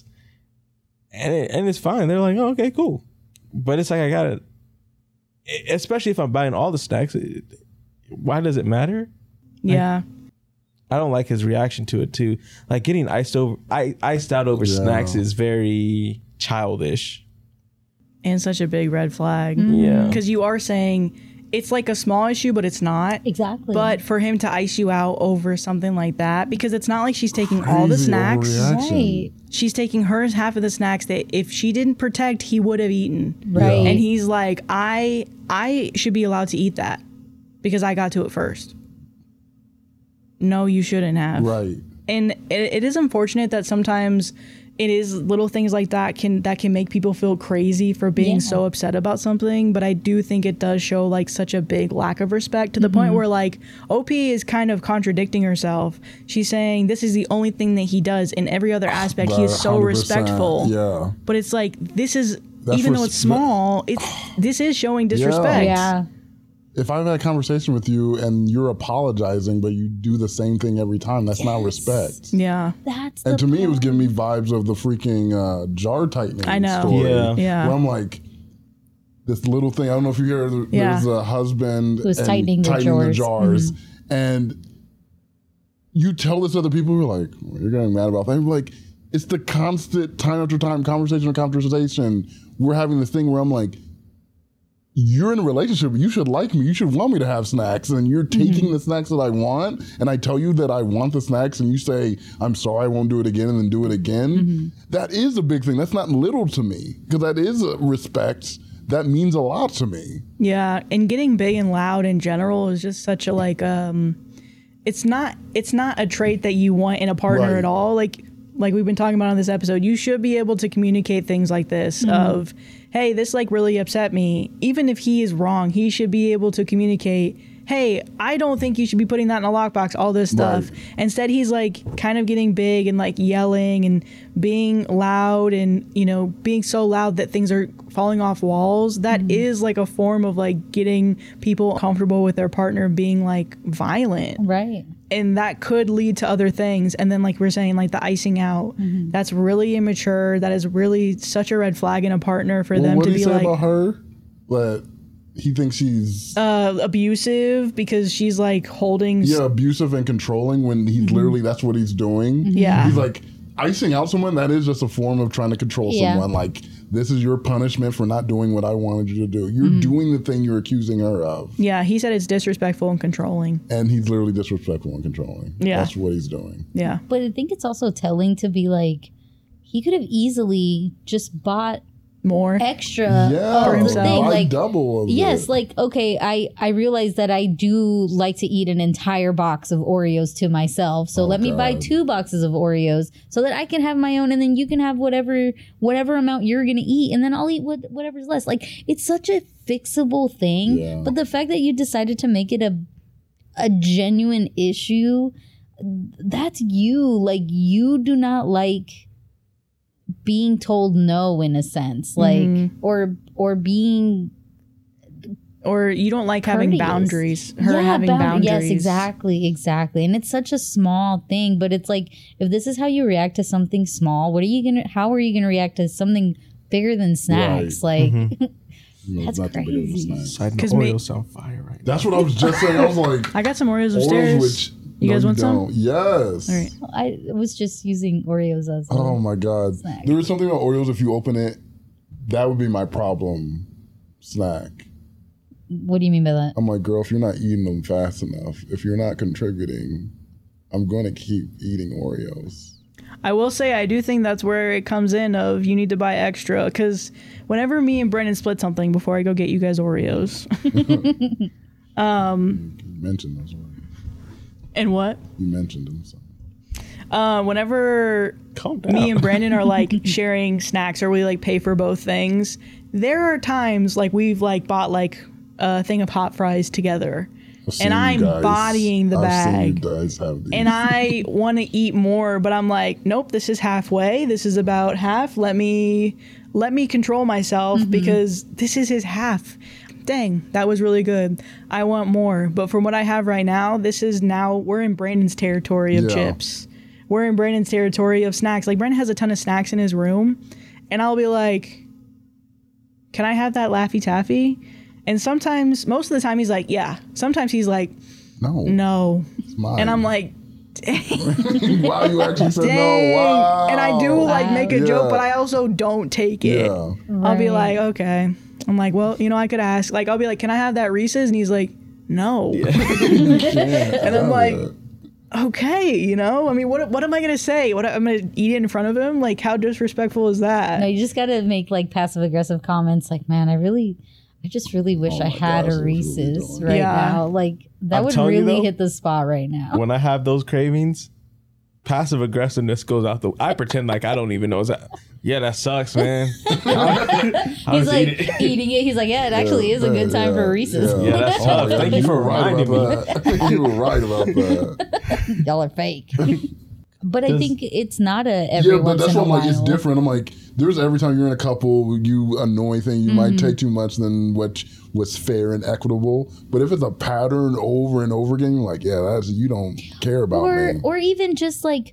And it's fine. They're like, oh, okay, cool. But it's like, I gotta, especially if I'm buying all the snacks, why does it matter? Yeah. I don't like his reaction to it too. Like, getting iced out over snacks is very childish. And such a big red flag. Yeah. Because you are saying it's like a small issue, but it's not. Exactly. But for him to ice you out over something like that, because it's not like she's taking all the Crazy snacks. overreaction. Right. She's taking hers half of the snacks that if she didn't protect, he would have eaten. Right. And he's like, I should be allowed to eat that because I got to it first. No, you shouldn't have. Right. And it is unfortunate that sometimes it is little things like that can make people feel crazy for being so upset about something. But I do think it does show like such a big lack of respect to the point where like OP is kind of contradicting herself. She's saying this is the only thing that he does. In every other aspect, he is so 100%, respectful. Yeah. But it's like, this is, That's even though it's small, this is showing disrespect. Yeah. If I've had a conversation with you and you're apologizing, but you do the same thing every time, that's not respect. Yeah. That's And the to me, it was point. giving me vibes of the freaking jar tightening I know. story. Yeah. Where I'm like, this little thing, I don't know if you hear, there's a husband Who's and tightening the jars. And you tell this to other people who are like, well, you're getting mad about that. I'm like, it's the constant time after time, conversation after conversation. We're having this thing where I'm like, you're in a relationship. You should like me. You should want me to have snacks. And you're taking the snacks that I want. And I tell you that I want the snacks. And you say, I'm sorry, I won't do it again. And then do it again. That is a big thing. That's not little to me. Because that is a respect. That means a lot to me. Yeah, and getting big and loud in general is just such a like it's not a trait that you want in a partner Right. at all. Like we've been talking about on this episode, you should be able to communicate things like this of, hey, this like really upset me. Even if he is wrong, he should be able to communicate, hey, I don't think you should be putting that in a lockbox, all this stuff. Right. Instead, he's like kind of getting big and like yelling and being loud and, you know, being so loud that things are falling off walls. That is like a form of like getting people comfortable with their partner being like violent. Right. And that could lead to other things. And then like we're saying, like the icing out, that's really immature. That is really such a red flag in a partner for them What to did he be say like about her? That he thinks she's abusive because she's like holding abusive and controlling when he's literally, that's what he's doing. Yeah. He's like, icing out someone, that is just a form of trying to control Yeah. someone. Like, this is your punishment for not doing what I wanted you to do. You're doing the thing you're accusing her of. Yeah, he said it's disrespectful and controlling. And he's literally disrespectful and controlling. Yeah. That's what he's doing. Yeah. But I think it's also telling to be like, he could have easily just bought More. extra Yeah. of the himself. thing. Buy Like, double of yes, it. like, okay, I realize that I do like to eat an entire box of Oreos to myself. So let me buy God. 2 boxes of Oreos so that I can have my own, and then you can have whatever amount you're going to eat, and then I'll eat whatever's less. Like, it's such a fixable thing. Yeah. But the fact that you decided to make it a genuine issue, that's you. Like, you do not like being told no, in a sense, like or being, Or you don't like having courteous. Her having boundaries. Yes, exactly. And it's such a small thing, but it's like, if this is how you react to something small, how are you gonna react to something bigger than snacks? Right. Like, You know, That's not the bigger the crazy. snack. Side note, 'Cause me- Oreos sound fire right now. That's what I was just saying. I was like, I got some Oreos Oreos, upstairs. which You guys want some? don't. Yes. All right. I was just using Oreos as Oh my God. Snack. There is something about Oreos, if you open it, that would be my problem snack. What do you mean by that? I'm like, girl, if you're not eating them fast enough, if you're not contributing, I'm going to keep eating Oreos. I will say I do think that's where it comes in of you need to buy extra, because whenever me and Brennan split something before I go get you guys Oreos. You mentioned those Oreos. And what? You mentioned them. So. Whenever Calm down. me and Brandon are like sharing snacks or we like pay for both things, there are times like we've like bought like a thing of hot fries together. seen And you I'm guys- bodying the I've seen you bag. guys have these. And I want to eat more, but I'm like, nope, this is halfway. This is about half. Let me control myself because this is his half. Dang, that was really good. I want more. But from what I have right now, we're in Brandon's territory of Yeah. chips. We're in Brandon's territory of snacks. Like Brandon has a ton of snacks in his room, and I'll be like, can I have that Laffy Taffy? And sometimes, most of the time he's like, yeah. Sometimes he's like, no. It's mine. And I'm like, wow, you actually said dang. no. Wow. And I do like make a joke, Yeah. but I also don't take it. Yeah. I'll be Right. like, okay. I'm like, well, I could ask. Like, I'll be like, can I have that Reese's? And he's like, no. And I'm like, okay, I mean, what am I going to say? I'm going to eat it in front of him? Like, how disrespectful is that? No, you just got to make like passive aggressive comments like, man, I just really wish I my had gosh, a that's what we're Reese's doing. right Yeah. now. Like, that I'm would telling you, really though, hit the spot right now. When I have those cravings, passive aggressiveness goes out the. I pretend like I don't even know. Yeah, that sucks, man. He's like eating it. He's like, yeah, it actually is a good time for Reese's. Yeah, that's tough. yeah, Thank you for were right reminding about me. that. You were right about that. Y'all are fake. But I think it's not a every Yeah, but once that's in a what I'm like. It's while. different. I'm like, there's every time you're in a couple, you annoying thing, you might take too much than what was fair and equitable. But if it's a pattern over and over again, you're like, yeah, you don't care about me. Or even just like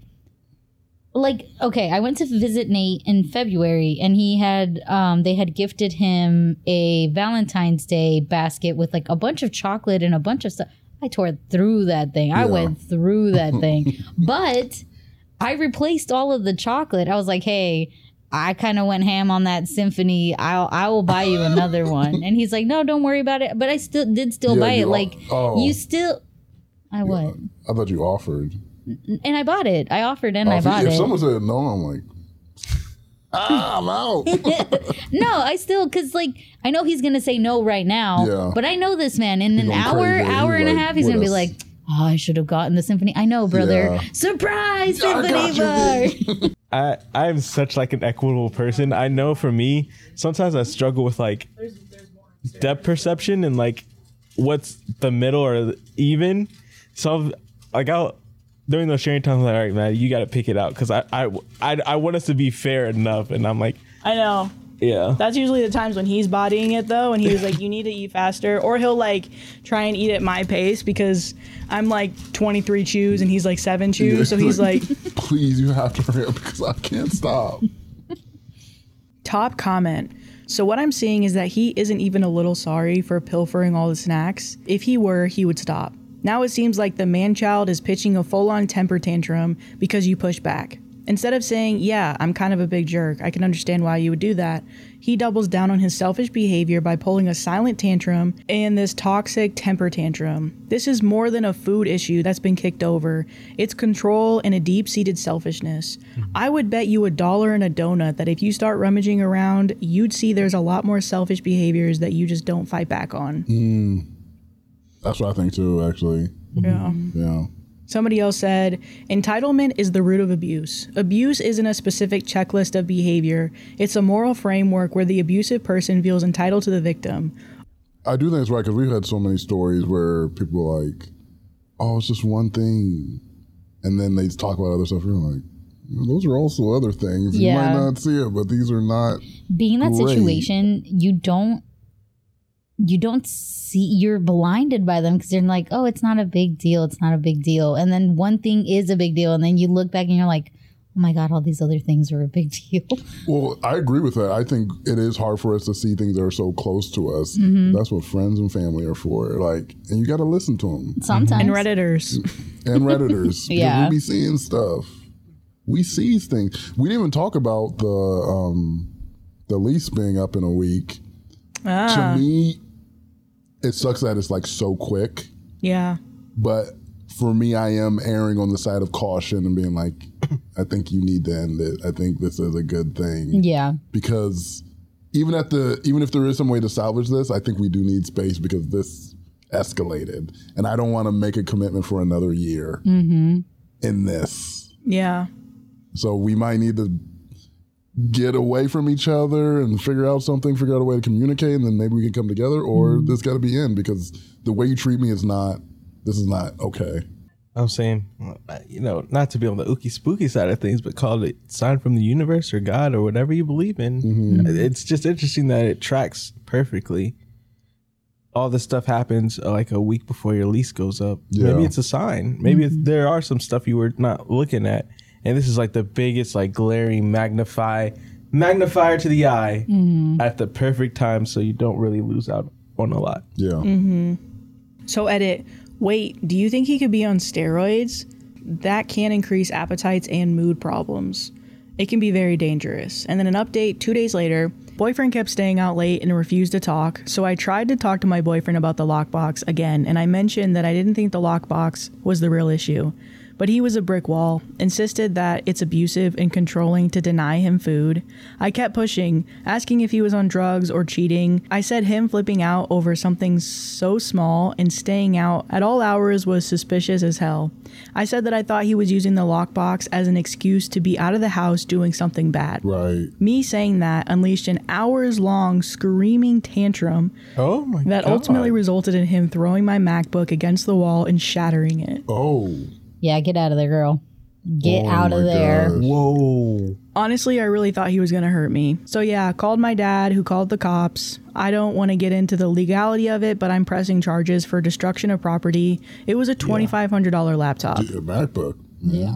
okay, I went to visit Nate in February, and he had they had gifted him a Valentine's Day basket with like a bunch of chocolate and a bunch of stuff. I tore through that thing. I Yeah. went through that thing, but I replaced all of the chocolate. I was like, hey, I kind of went ham on that symphony. I will buy you another one. And he's like, no, don't worry about it. But I still Yeah, buy it. you Like oh. you still, I what? I thought you offered. And I bought it. I offered and I bought if it. someone said no, I'm like, I'm out. No, I still, because like I know he's gonna say no right now. Yeah. But I know this man. In an gonna hour, crave it. hour He's and a like, half, he's what gonna be else? like, oh, I should have gotten the symphony. I know, brother. Yeah. Surprise, I symphony got bar. I'm such like an equitable person. I know for me, sometimes I struggle with like depth perception and like what's the middle or even. So like during those sharing times, I'm like, all right, man, you got to pick it out because I want us to be fair enough, and I'm like, I know. yeah. That's usually the times when he's bodying it though, and he was like, you need to eat faster, or he'll like try and eat at my pace because I'm like 23 chews and he's like 7 chews, so he's like, please, you have to hurry up because I can't stop. top comment. So what I'm seeing is that he isn't even a little sorry for pilfering all the snacks. If he were, he would stop. Now it seems like the man-child is pitching a full-on temper tantrum because you push back. Instead of saying, yeah, I'm kind of a big jerk, I can understand why you would do that, he doubles down on his selfish behavior by pulling a silent tantrum and this toxic temper tantrum. This is more than a food issue that's been kicked over. It's control and a deep-seated selfishness. I would bet you $1 and a donut that if you start rummaging around, you'd see there's a lot more selfish behaviors that you just don't fight back on. That's what I think too, actually. Yeah. Yeah. Somebody else said, entitlement is the root of abuse. Abuse isn't a specific checklist of behavior. It's a moral framework where the abusive person feels entitled to the victim. I do think it's right because we've had so many stories where people are like, oh, it's just one thing. And then they talk about other stuff. You're like, those are also other things. You Yeah. might not see it, but these are not. Being in that Great. situation, you don't see, you're blinded by them because you're like, oh, it's not a big deal. It's not a big deal. And then one thing is a big deal. And then you look back and you're like, oh my God, all these other things are a big deal. Well, I agree with that. I think it is hard for us to see things that are so close to us. That's what friends and family are for. Like, and you got to listen to them. Sometimes. And Redditors. And Redditors. Yeah. Because we be seeing stuff. We see things. We didn't even talk about the lease being up in a week. To me, it sucks that it's like so quick. Yeah. But for me, I am erring on the side of caution and being like, I think you need to end it. I think this is a good thing. Yeah. Because even if there is some way to salvage this, I think we do need space because this escalated. And I don't want to make a commitment for another year in this. Yeah. So we might need to get away from each other and figure out a way to communicate, and then maybe we can come together, or this got to be in, because the way you treat me is not okay. I'm saying, not to be on the ookie spooky side of things, but call it sign from the universe or God or whatever you believe in. It's just interesting that it tracks perfectly. All this stuff happens like a week before your lease goes up. Yeah. Maybe it's a sign. Maybe there are some stuff you were not looking at. And this is like the biggest, like glaring magnifier to the eye at the perfect time, so you don't really lose out on a lot. Yeah. So edit. Wait, do you think he could be on steroids? That can increase appetites and mood problems. It can be very dangerous. And then an update 2 days later, boyfriend kept staying out late and refused to talk. So I tried to talk to my boyfriend about the lockbox again, and I mentioned that I didn't think the lockbox was the real issue. But he was a brick wall, insisted that it's abusive and controlling to deny him food. I kept pushing, asking if he was on drugs or cheating. I said him flipping out over something so small and staying out at all hours was suspicious as hell. I said that I thought he was using the lockbox as an excuse to be out of the house doing something bad. Right. Me saying that unleashed an hours-long screaming tantrum that ultimately resulted in him throwing my MacBook against the wall and shattering it. Oh. Yeah, get out of there, girl. Get out of there. gosh. Whoa. Honestly, I really thought he was going to hurt me. So yeah, called my dad, who called the cops. I don't want to get into the legality of it, but I'm pressing charges for destruction of property. It was a $2,500 laptop. A MacBook. Yeah.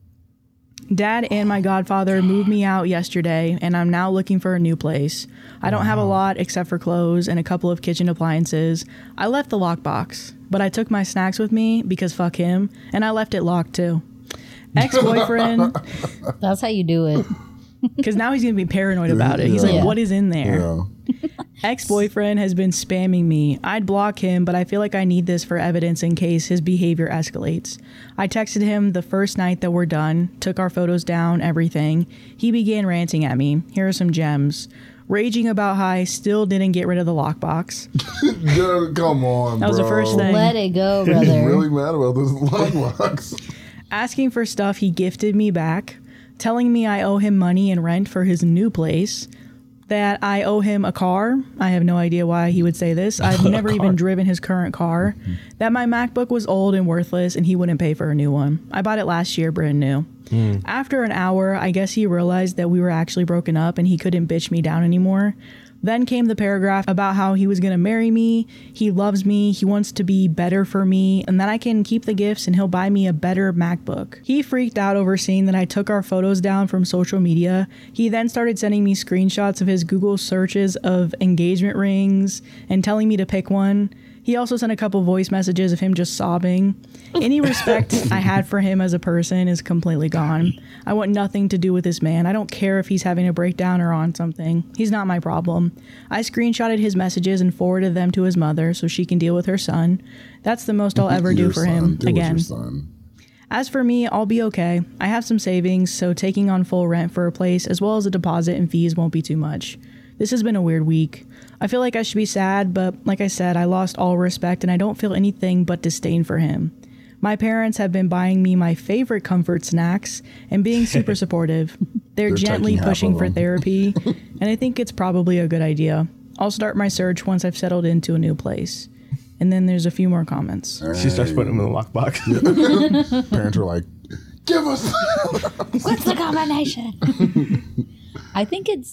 Dad and my godfather moved me out yesterday, and I'm now looking for a new place. I don't have a lot except for clothes and a couple of kitchen appliances. I left the lockbox, but I took my snacks with me because fuck him, and I left it locked too. Ex-boyfriend, That's how you do it. because now he's going to be paranoid about it. He's like, Yeah. what is in there? Yeah. Ex-boyfriend has been spamming me. I'd block him, but I feel like I need this for evidence in case his behavior escalates. I texted him the first night that we're done, took our photos down, everything. He began ranting at me. Here are some gems. Raging about how I still didn't get rid of the lockbox. Girl, come on, That was the first thing. Let it go, He's brother. really mad about this lockbox. Asking for stuff he gifted me back. Telling me I owe him money and rent for his new place. That I owe him a car. I have no idea why he would say this. I've never even driven his current car. That my MacBook was old and worthless and he wouldn't pay for a new one. I bought it last year, brand new. After an hour, I guess he realized that we were actually broken up and he couldn't bitch me down anymore. Then came the paragraph about how he was going to marry me, he loves me, he wants to be better for me, and that I can keep the gifts and he'll buy me a better MacBook. He freaked out over seeing that I took our photos down from social media. He then started sending me screenshots of his Google searches of engagement rings and telling me to pick one. He also sent a couple voice messages of him just sobbing. Any respect I had for him as a person is completely gone. I want nothing to do with this man. I don't care if he's having a breakdown or on something. He's not my problem. I screenshotted his messages and forwarded them to his mother so she can deal with her son. That's the most I'll ever do Your for son. him. Deal with your Again. son. As for me, I'll be okay. I have some savings, so taking on full rent for a place as well as a deposit and fees won't be too much. This has been a weird week. I feel like I should be sad, but like I said, I lost all respect and I don't feel anything but disdain for him. My parents have been buying me my favorite comfort snacks and being super supportive. They're gently taking half pushing of for them. therapy, and I think it's probably a good idea. I'll start my search once I've settled into a new place. And then there's a few more comments. She starts putting them in the lockbox. Parents are like, give us. What's the combination? I think it's,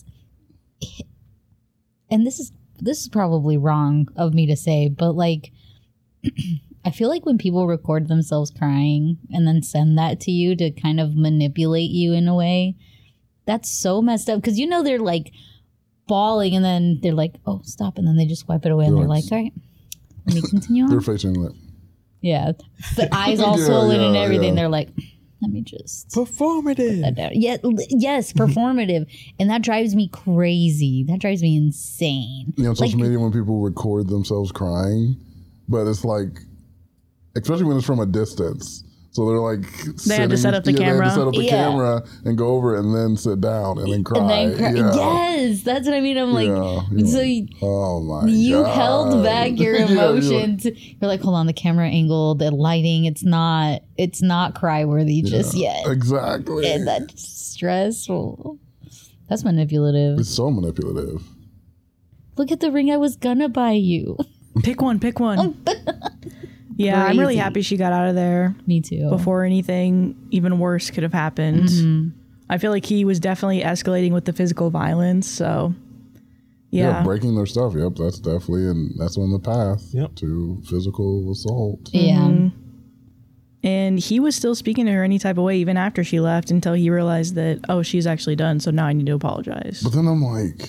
and this is probably wrong of me to say, but like, I feel like when people record themselves crying and then send that to you to kind of manipulate you in a way, that's so messed up. Because they're like bawling and then they're like, oh, stop. And then they just wipe it away and they're like, all right, let me continue They're on. facing that. Yeah. The eyes all Yeah, swollen and yeah, everything. yeah. They're like, let me just. Performative. Yeah, yes, performative. And that drives me crazy. That drives me insane. You know, Like, social media when people record themselves crying, but it's like, especially when it's from a distance. So they're like They had to set up the They had camera. to set up the Yeah. camera and go over and then sit down and then cry. And then cry. Yeah. Yes, that's what I mean. I'm like, Yeah. so Oh my you God. held back your Yeah, you're like- emotions. You're like, hold on, the camera angle, the lighting, it's not cry worthy just yet. Exactly. And that's stressful. That's manipulative. It's so manipulative. Look at the ring I was gonna buy you. Pick one. Yeah, I'm really Crazy. happy she got out of there Me too. before anything even worse could have happened. Mm-hmm. I feel like he was definitely escalating with the physical violence. So, yeah. Breaking their stuff. Yep, that's definitely, and that's on the path Yep. to physical assault. Yeah. And he was still speaking to her any type of way, even after she left, until he realized that, oh, she's actually done. So now I need to apologize. But then I'm like,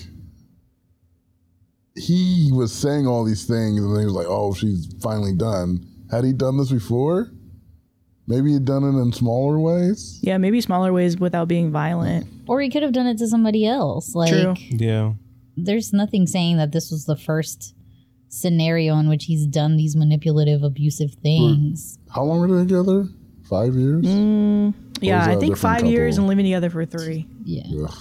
he was saying all these things, and then he was like, "Oh, she's finally done." Had he done this before? Maybe he'd done it in smaller ways. Yeah, maybe smaller ways without being violent. Or he could have done it to somebody else. Like, True. Yeah. there's nothing saying that this was the first scenario in which he's done these manipulative, abusive things. How long were they together? 5 years. Yeah, that I a think different 5 years couple? and living together for 3. Yeah. Ugh.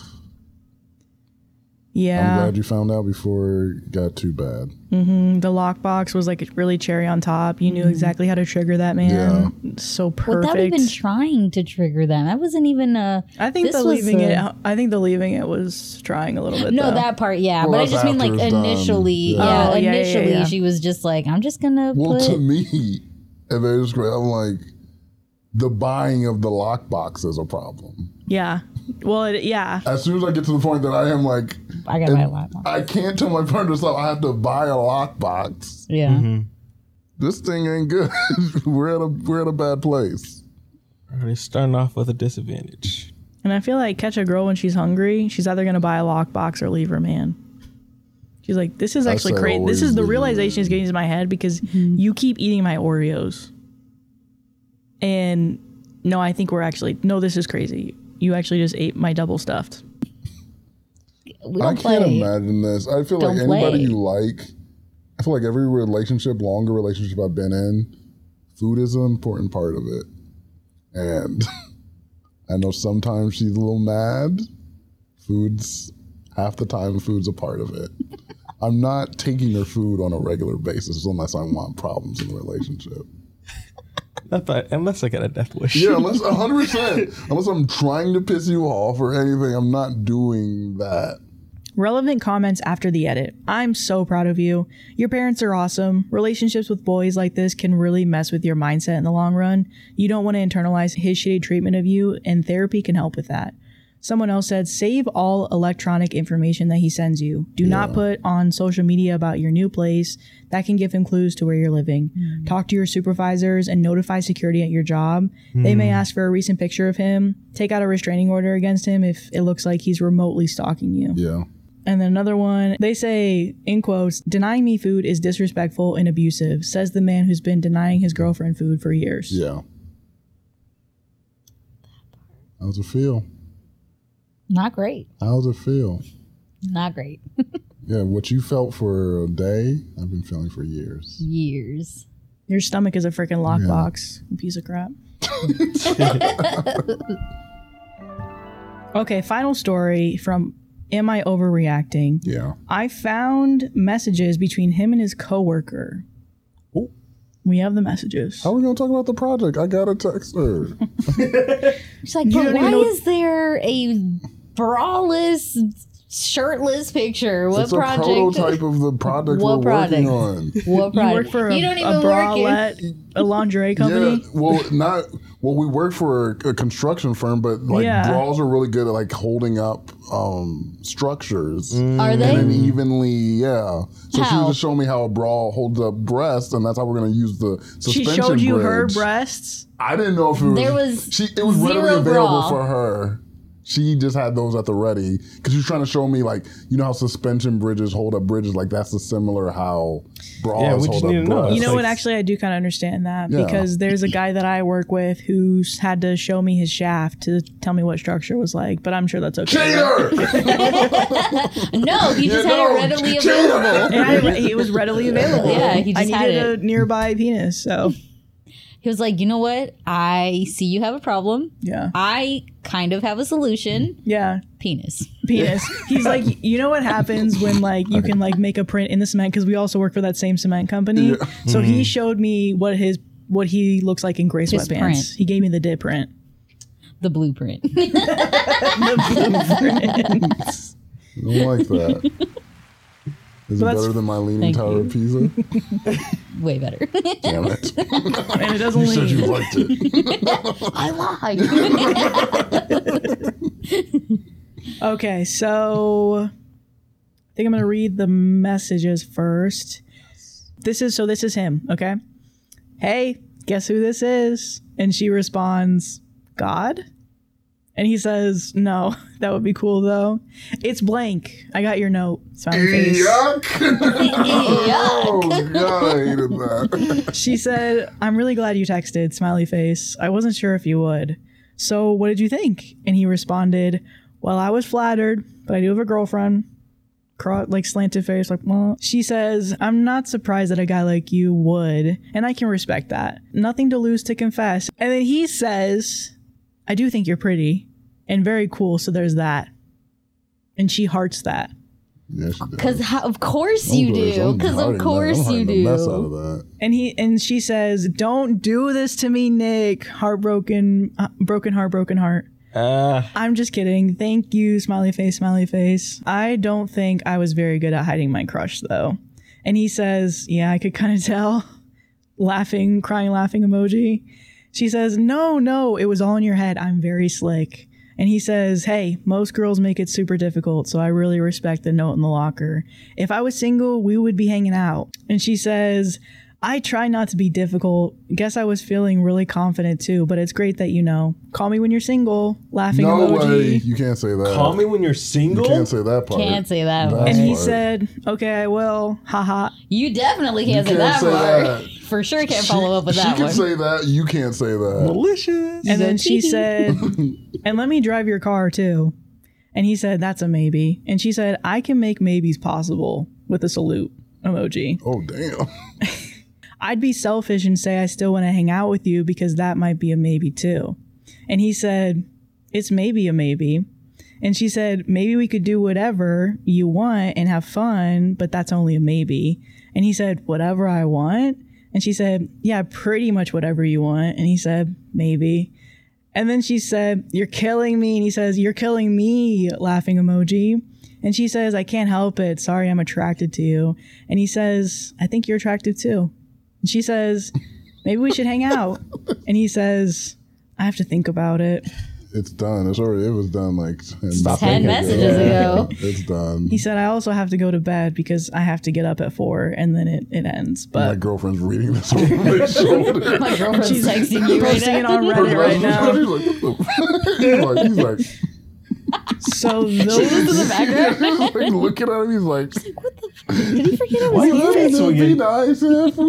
Yeah. I'm glad you found out before it got too bad. The lockbox was like really cherry on top. You knew exactly how to trigger that man. So perfect. Without even trying to trigger them. That wasn't even a. I think this the was leaving a- it. I think the leaving it was trying a little bit. No, though. that part, yeah. Well, but I that's just mean like after it's done. initially, Yeah. yeah. Oh, yeah, yeah, Initially, yeah. she was just like, I'm just gonna Well, put. to me, and they just I'm like, the buying of the lockbox is a problem. Yeah. Well, yeah. As soon as I get to the point that I am like, I gotta buy a lot more. I can't tell my partner stuff. I have to buy a lockbox. Yeah. This thing ain't good. we're at a bad place. Already starting off with a disadvantage. And I feel like catch a girl when she's hungry. She's either gonna buy a lockbox or leave her man. She's like, this is actually say crazy. This always is the leave your realization is man. getting into my head because you keep eating my Oreos. And no, I think this is crazy. You actually just ate my double stuffed. We I don't can't play. imagine this. I feel like Don't anybody play. you like, I feel like every longer relationship I've been in, food is an important part of it. And I know sometimes she's a little mad. Half the time, food's a part of it. I'm not taking her food on a regular basis unless I want problems in the relationship. Unless I got a death wish. Yeah, unless 100%. Unless I'm trying to piss you off or anything, I'm not doing that. Relevant comments after the edit. I'm so proud of you. Your parents are awesome. Relationships with boys like this can really mess with your mindset in the long run. You don't want to internalize his shitty treatment of you, and therapy can help with that. Someone else said, save all electronic information that he sends you. Do not put on social media about your new place. That can give him clues to where you're living. Talk to your supervisors and notify security at your job. They may ask for a recent picture of him. Take out a restraining order against him if it looks like he's remotely stalking you. Yeah. And then another one, they say, in quotes, denying me food is disrespectful and abusive, says the man who's been denying his girlfriend food for years. Yeah. How's it feel? Not great. How's it feel? Not great. Yeah, what you felt for a day, I've been feeling for years. Years. Your stomach is a freaking lockbox, you piece of crap. Okay, final story from Am I Overreacting? Yeah. I found messages between him and his coworker. Oh. We have the messages. How are we going to talk about the project? I got to text her. She's like, You but don't even why know- is there a braless, shirtless picture? What It's a project? prototype of the product What we're working project? on. What You project? work for You don't even work in. a lingerie company? Yeah, we work for a construction firm, but like Yeah. bras are really good at like holding up structures. Are And they? then evenly, yeah. So she How? was just showing me how a bra holds up breast, and that's how we're going to use the She suspension showed you her bridge. breasts? I didn't know if it was. There was It was readily zero available bra. for her. She just had those at the ready because she was trying to show me like how suspension bridges hold up bridges, like that's the similar how bras Yeah, we just hold need up to know. breasts. You know like- what? Actually, I do kind of understand that Yeah. because there's a guy that I work with who's had to show me his shaft to tell me what structure was like, but I'm sure that's okay. Cheater! No, he just had it readily cheater! available. And it was readily available. Yeah, he I just had needed it. a nearby penis, so He was like, you know what? I see you have a problem. Yeah. I kind of have a solution. Yeah. Penis. He's like, you know what happens when like you can like make a print in the cement, because we also work for that same cement company. Yeah. So he showed me what he looks like in gray His sweatpants. print. He gave me the dip print. The blueprint. I don't like that. Is it Well, that's- better than my Leaning Thank Tower you. of Pisa? Way better. Damn it. And it doesn't You said you lean. liked it. I lied. Okay, so I think I'm gonna read the messages first. This is him, okay? Hey, guess who this is? And she responds, God? And he says, no, that would be cool though. It's blank. I got your note. Smiley face. Yuck. Oh, God, I hated that. She said, I'm really glad you texted, smiley face. I wasn't sure if you would. So what did you think? And he responded, well, I was flattered, but I do have a girlfriend. Like slanted face, like, well. She says, I'm not surprised that a guy like you would, and I can respect that. Nothing to lose to confess. And then he says, I do think you're pretty and very cool, so there's that. And she hearts that. Yeah, she did. Because of course you do. Because of course you The mess out of do. that. And she says, don't do this to me, Nick. Broken heart. I'm just kidding. Thank you, smiley face, smiley face. I don't think I was very good at hiding my crush, though. And he says, yeah, I could kind of tell. Crying, laughing emoji. She says, no, it was all in your head. I'm very slick. And he says, hey, most girls make it super difficult, so I really respect the note in the locker. If I was single, we would be hanging out. And she says, I try not to be difficult. Guess I was feeling really confident too, but it's great that you know. Call me when you're single. Laughing No emoji. way. You can't say that. Call me when you're You single. can't say that part. Can't say that That's part. And he part. said, okay, I will. Haha. You definitely can't say can't that say part. that. For sure can't follow up with She that can one. say that. You can't say that. Malicious. And then she Tee-hee. said, and let me drive your car too. And he said, that's a maybe. And she said, I can make maybes possible with a salute emoji. Oh, damn. I'd be selfish and say I still want to hang out with you because that might be a maybe too. And he said, it's maybe a maybe. And she said, maybe we could do whatever you want and have fun, but that's only a maybe. And he said, whatever I want? And she said, yeah, pretty much whatever you want. And he said, maybe. And then she said, you're killing me. And he says, you're killing me, laughing emoji. And she says, I can't help it. Sorry, I'm attracted to you. And he says, I think you're attractive too. And she says, maybe we should hang out. And he says, I have to think about it. It's done. It was done like 10 Stop 10 thinking. messages ago. It's done. He said, I also have to go to bed because I have to get up at 4 and then it ends. My But girlfriend's reading this over my shoulder. My girlfriend's She's texting you right posting it now. on Reddit right now. He's like, what the He's like, So She's those, in the background. he's like looking at him. He's like, Did he forget it Why was you here? face it'd be swinging? nice if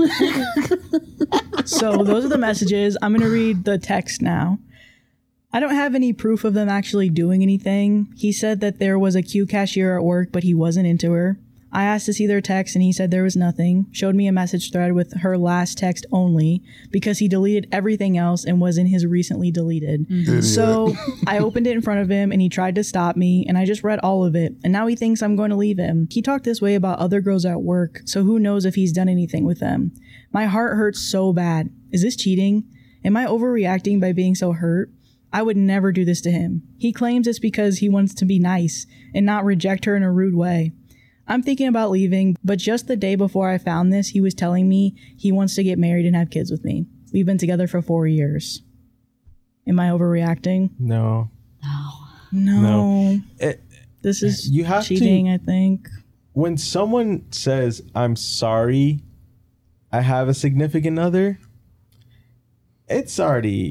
we. so those are the messages. I'm going to read the text now. I don't have any proof of them actually doing anything. He said that there was a queue cashier at work, but he wasn't into her. I asked to see their text and he said there was nothing. Showed me a message thread with her last text only because he deleted everything else and was in his recently deleted. Idiot. So I opened it in front of him and he tried to stop me and I just read all of it. And now he thinks I'm going to leave him. He talked this way about other girls at work, so who knows if he's done anything with them. My heart hurts so bad. Is this cheating? Am I overreacting by being so hurt? I would never do this to him. He claims it's because he wants to be nice and not reject her in a rude way. I'm thinking about leaving, but just the day before I found this, he was telling me he wants to get married and have kids with me. We've been together for 4 years. Am I overreacting? No. No. It, This is You have to- cheating, I think. when someone says, I'm sorry, I have a significant other, it's already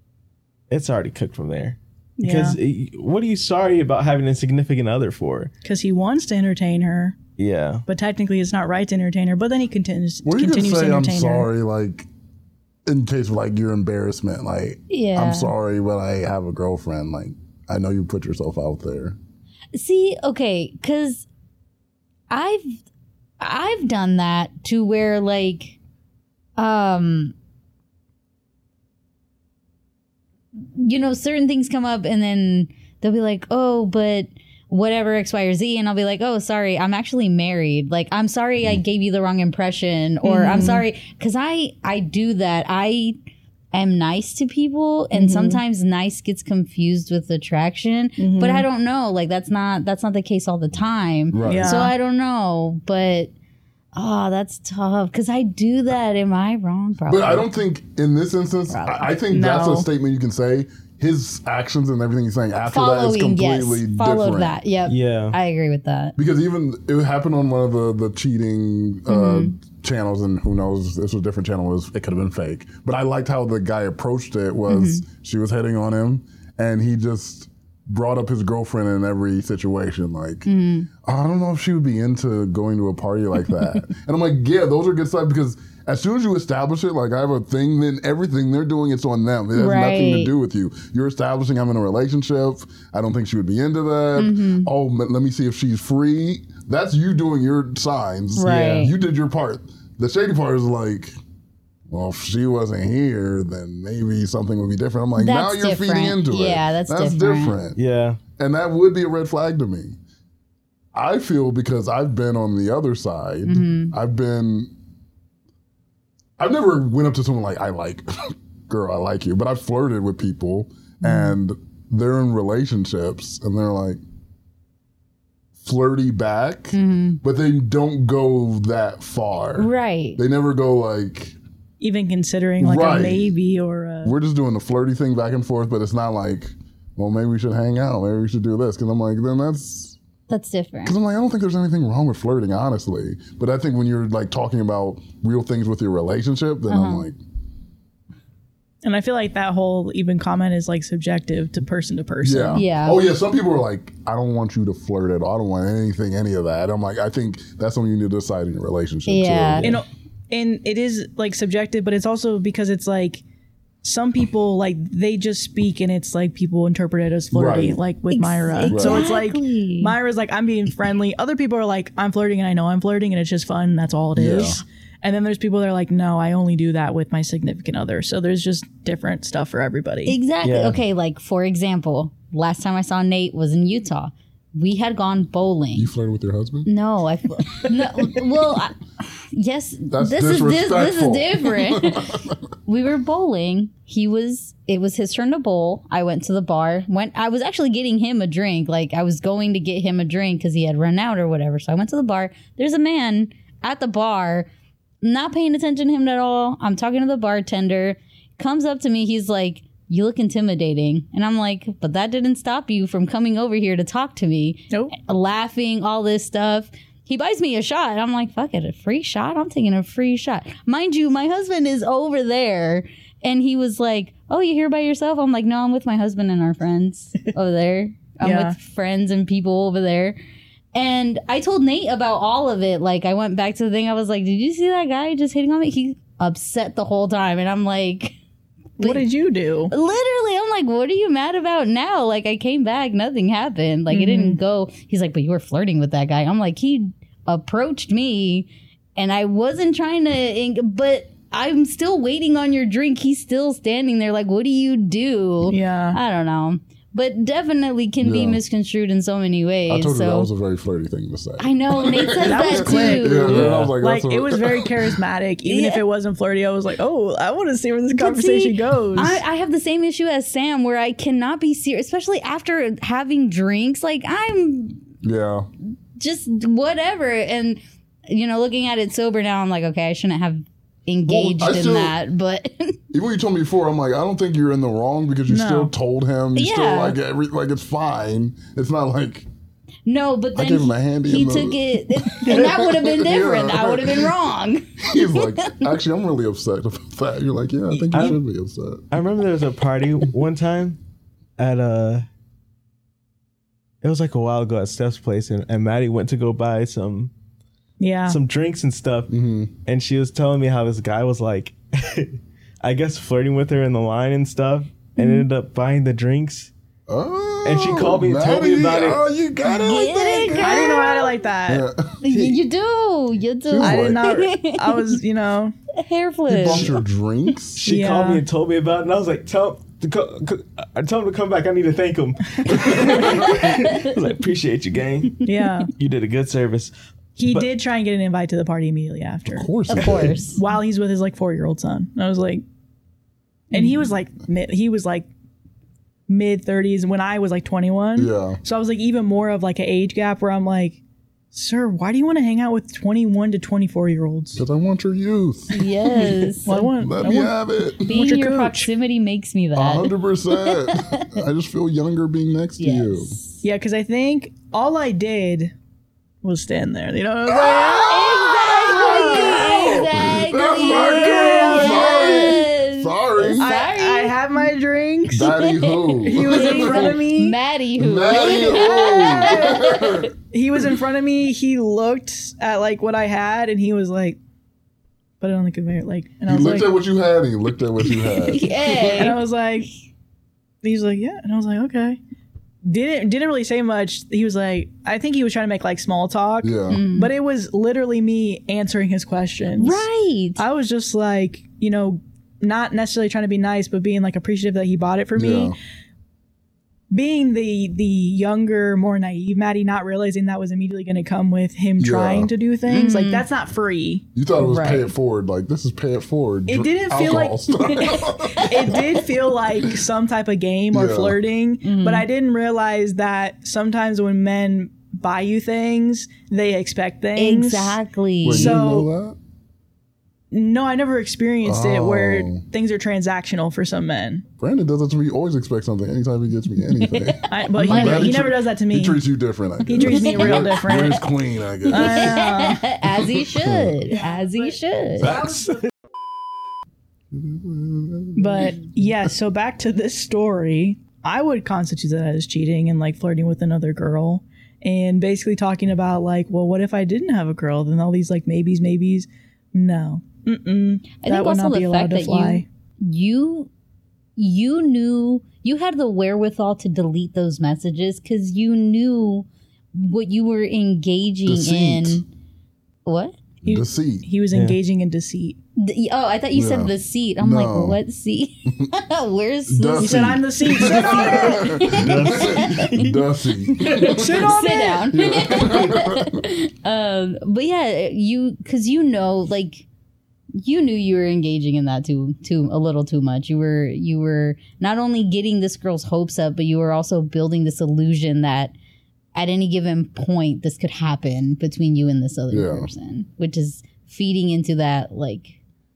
cooked from there. Because what are you sorry about having a significant other for? Because he wants to entertain her, Yeah. but technically it's not right to entertain her. But then he continues Well, you can to say I'm entertain her. sorry, like in case of like your embarrassment. Like, Yeah. I'm sorry, but I have a girlfriend. Like, I know you put yourself out there. See, okay, because I've done that to where like certain things come up and then they'll be like, oh, but whatever X, Y, or Z. And I'll be like, oh, sorry, I'm actually married. Like, I'm sorry I gave you the wrong impression. Or I'm sorry. Because I do that. I am nice to people. And sometimes nice gets confused with attraction. But I don't know. Like, that's not the case all the time. Right. Yeah. So I don't know. But... oh, that's tough. Because I do that. Am I wrong? Probably. But I don't think in this instance, I think that's a statement you can say. His actions and everything he's saying after that is completely different. Followed that. Yep. Yeah. I agree with that. Because even it happened on one of the cheating channels, and who knows, this was a different channel. It could have been fake. But I liked how the guy approached it. Was she was hitting on him, and he just brought up his girlfriend in every situation. Like, I don't know if she would be into going to a party like that. And I'm like, yeah, those are good stuff, because as soon as you establish it, like I have a thing, then everything they're doing, it's on them. It has nothing to do with you. You're establishing having a relationship. I don't think she would be into that. Oh, let me see if she's free. That's you doing your signs. Right. You did your part. The shady part is like, well, if she wasn't here, then maybe something would be different. I'm like, now That's you're feeding different. into it. Yeah, that's different. Yeah. And that would be a red flag to me. I feel, because I've been on the other side. I've never went up to someone like, girl, I like you. But I've flirted with people and they're in relationships and they're like flirty back, but they don't go that far. Right. They never go like, Even considering like a maybe or a... we're just doing the flirty thing back and forth, but it's not like, well, maybe we should hang out. Maybe we should do this. Because I'm like, then that's different. Because I'm like, I don't think there's anything wrong with flirting, honestly. But I think when you're like talking about real things with your relationship, then I'm like... And I feel like that whole even comment is like subjective to person. Yeah. Oh, yeah. Some people are like, I don't want you to flirt at all. I don't want any of that. I'm like, I think that's something you need to decide in your relationship, too. And it is like subjective, but it's also because it's like some people like they just speak and it's like people interpret it as flirty, like with Myra. Exactly. So it's like Myra's like, I'm being friendly. Other people are like, I'm flirting and I know I'm flirting and it's just fun. That's all it is. And then there's people that are like, no, I only do that with my significant other. So there's just different stuff for everybody. Exactly. Yeah. Okay, like for example, last time I saw Nate was in Utah. We had gone bowling. You flirted with your husband? No, yes. That's this is disrespectful. different. We were bowling. It was his turn to bowl. I went to the bar. I was actually getting him a drink. Like I was going to get him a drink because he had run out or whatever. So I went to the bar. There's a man at the bar, not paying attention to him at all. I'm talking to the bartender. Comes up to me. He's like, you look intimidating. And I'm like, but that didn't stop you from coming over here to talk to me. Nope. Laughing, all this stuff. He buys me a shot. And I'm like, fuck it, a free shot? I'm taking a free shot. Mind you, my husband is over there. And he was like, oh, you here by yourself? I'm like, no, I'm with my husband and our friends over there. I'm with friends and people over there. And I told Nate about all of it. Like, I went back to the thing. I was like, did you see that guy just hitting on me? He upset the whole time. And I'm like... what did you do? Literally, I'm like, what are you mad about now? Like, I came back, nothing happened. Like, it didn't go. He's like, but you were flirting with that guy. I'm like, he approached me, and I wasn't trying to, but I'm still waiting on your drink. He's still standing there like, what do you do? Yeah. I don't know. But definitely can be misconstrued in so many ways. I told you that was a very flirty thing to say. I know, Nate says That was that quick. too. Yeah, I was Like it was very charismatic. Even if it wasn't flirty, I was like, oh, I want to see where this But conversation see, goes. I have the same issue as Sam where I cannot be serious, especially after having drinks. Like, I'm just whatever. And, looking at it sober now, I'm like, okay, I shouldn't have engaged in that. But even when you told me before, I'm like, I don't think you're in the wrong because you still told him. You still like it's fine. It's not like... No, but then I gave him a handy he took it, and that would have been different. That would have been wrong. He's like, actually, I'm really upset about that. You're like, yeah, I think you should be upset. I remember there was a party one time at it was like a while ago at Steph's place, and Maddie went to go buy some drinks and stuff, and she was telling me how this guy was like, I guess flirting with her in the line and stuff, and ended up buying the drinks. Oh, and she called me and told me about it. Oh, you got it like that, girl. I didn't know how to like that. You do. I did not. I was, hair flip. You bought your drinks? She called me and told me about it, and I was like, I told him to come back. I need to thank him. I was like, appreciate you, gang. Yeah. You did a good service. He did try and get an invite to the party immediately after. Of course. Of course. While he's with his like 4-year-old son. And I was like, and he was like mid 30s when I was like 21. Yeah. So I was like even more of like an age gap where I'm like, sir, why do you want to hang out with 21 to 24-year-olds? Because I want your youth. Yes. Well, Let me have it. Being your in your coach. proximity makes me that. 100%. I just feel younger being next to you. Yes. yeah, because I think all I did was stand there. You know what I'm saying? Exactly. That's my girl. Yes. Sorry. I had my drinks. Daddy who? He was in front of me. Maddie who? Daddy who? He was in front of me. He looked at like what I had, and he was like, "Put it on the conveyor." Like, and I He was looked like, at what you had and he looked at what you had. and Hey. I was like, he's like, "Yeah," and I was like, "Okay." Didn't really say much. He was like, I think he was trying to make like small talk, Yeah. but it was literally me answering his questions. Right. I was just like, you know, not necessarily trying to be nice, but being like appreciative that he bought it for me. Yeah. Being the younger, more naive Maddie, not realizing that was immediately going to come with him Yeah. trying to do things. Like, that's not free. You thought it was Right. pay it forward. Like, this is pay it forward. It didn't feel like- It did feel like some type of game or Yeah. flirting, but I didn't realize that sometimes when men buy you things, they expect things. Exactly. Wait, you So- didn't know that? No, I never experienced it where Oh. things are transactional for some men. Brandon does that to me. He always expects something anytime he gets me anything. But Money. he never does that to me. He treats you different, I guess. He treats me real You're different. his queen, I guess. As he should. As he should. But yeah, so back to this story, I would constitute that as cheating and like flirting with another girl and basically talking about like, well, what if I didn't have a girl? Then all these like maybes. No. Mm-mm. I That think would also not the be fact allowed to that fly. you knew, you had the wherewithal to delete those messages because you knew what you were engaging Deceit. in. What? Deceit. He was engaging in deceit. Oh, I thought you Yeah. said the seat. I'm No. like, what seat? Where's He the He said, I'm the seat. Sit Dusty. sit on sit it. down. But yeah, because you know, like you knew you were engaging in that too a little too much. You were not only getting this girl's hopes up, but you were also building this illusion that at any given point this could happen between you and this other Yeah. person, which is feeding into that like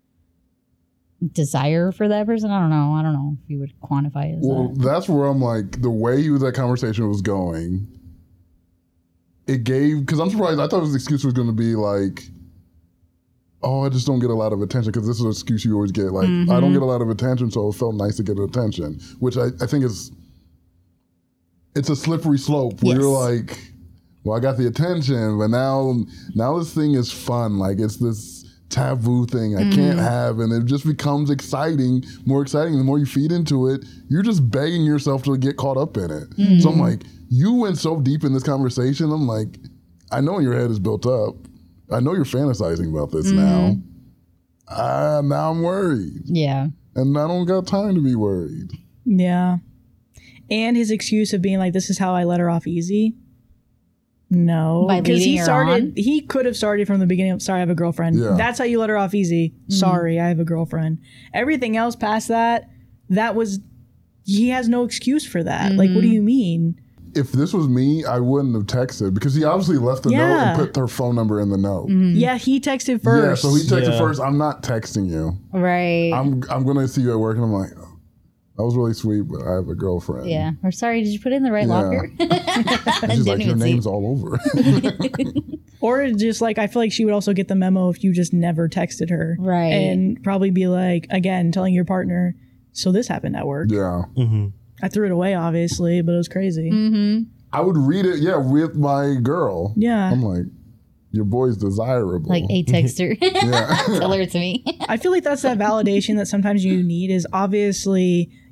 desire for that person. I don't know if you would quantify it as Well, that. that's where I'm like, the way that conversation was going, it gave, because I'm surprised, I thought his excuse was going to be like, oh, I just don't get a lot of attention, because this is an excuse you always get. Like, I don't get a lot of attention, so it felt nice to get attention, which I think is, it's a slippery slope where Yes. you're like, well, I got the attention, but now this thing is fun. Like, it's this taboo thing I can't have, and it just becomes more exciting. The more you feed into it, you're just begging yourself to get caught up in it. So I'm like, you went so deep in this conversation. I'm like, I know in your head is built up. I know you're fantasizing about this now. Now I'm worried, Yeah. and I don't got time to be worried. Yeah. And his excuse of being like, this is how I let her off easy. No. By Because leading her on? he could have started from the beginning of, sorry, I have a girlfriend. Yeah. That's how you let her off easy. Sorry, I have a girlfriend. Everything else past that was, he has no excuse for that. Like, what do you mean? If this was me, I wouldn't have texted, because he obviously left the note Yeah. and put her phone number in the note. Yeah, he texted first. Yeah, so he texted Yeah. first. I'm not texting you. Right. I'm gonna see you at work, and I'm like, oh, that was really sweet, but I have a girlfriend. Yeah. Or sorry, did you put it in the right Yeah. locker? And she's like, your name's all over. Or just like, I feel like she would also get the memo if you just never texted her. Right. And probably be like, again, telling your partner, so this happened at work. Yeah, I threw it away, obviously, but it was crazy. I would read it. Yeah, with my girl. Yeah. I'm like, your boy's desirable. Like a texter. yeah, Tell her to me. I feel like that's that validation that sometimes you need is obviously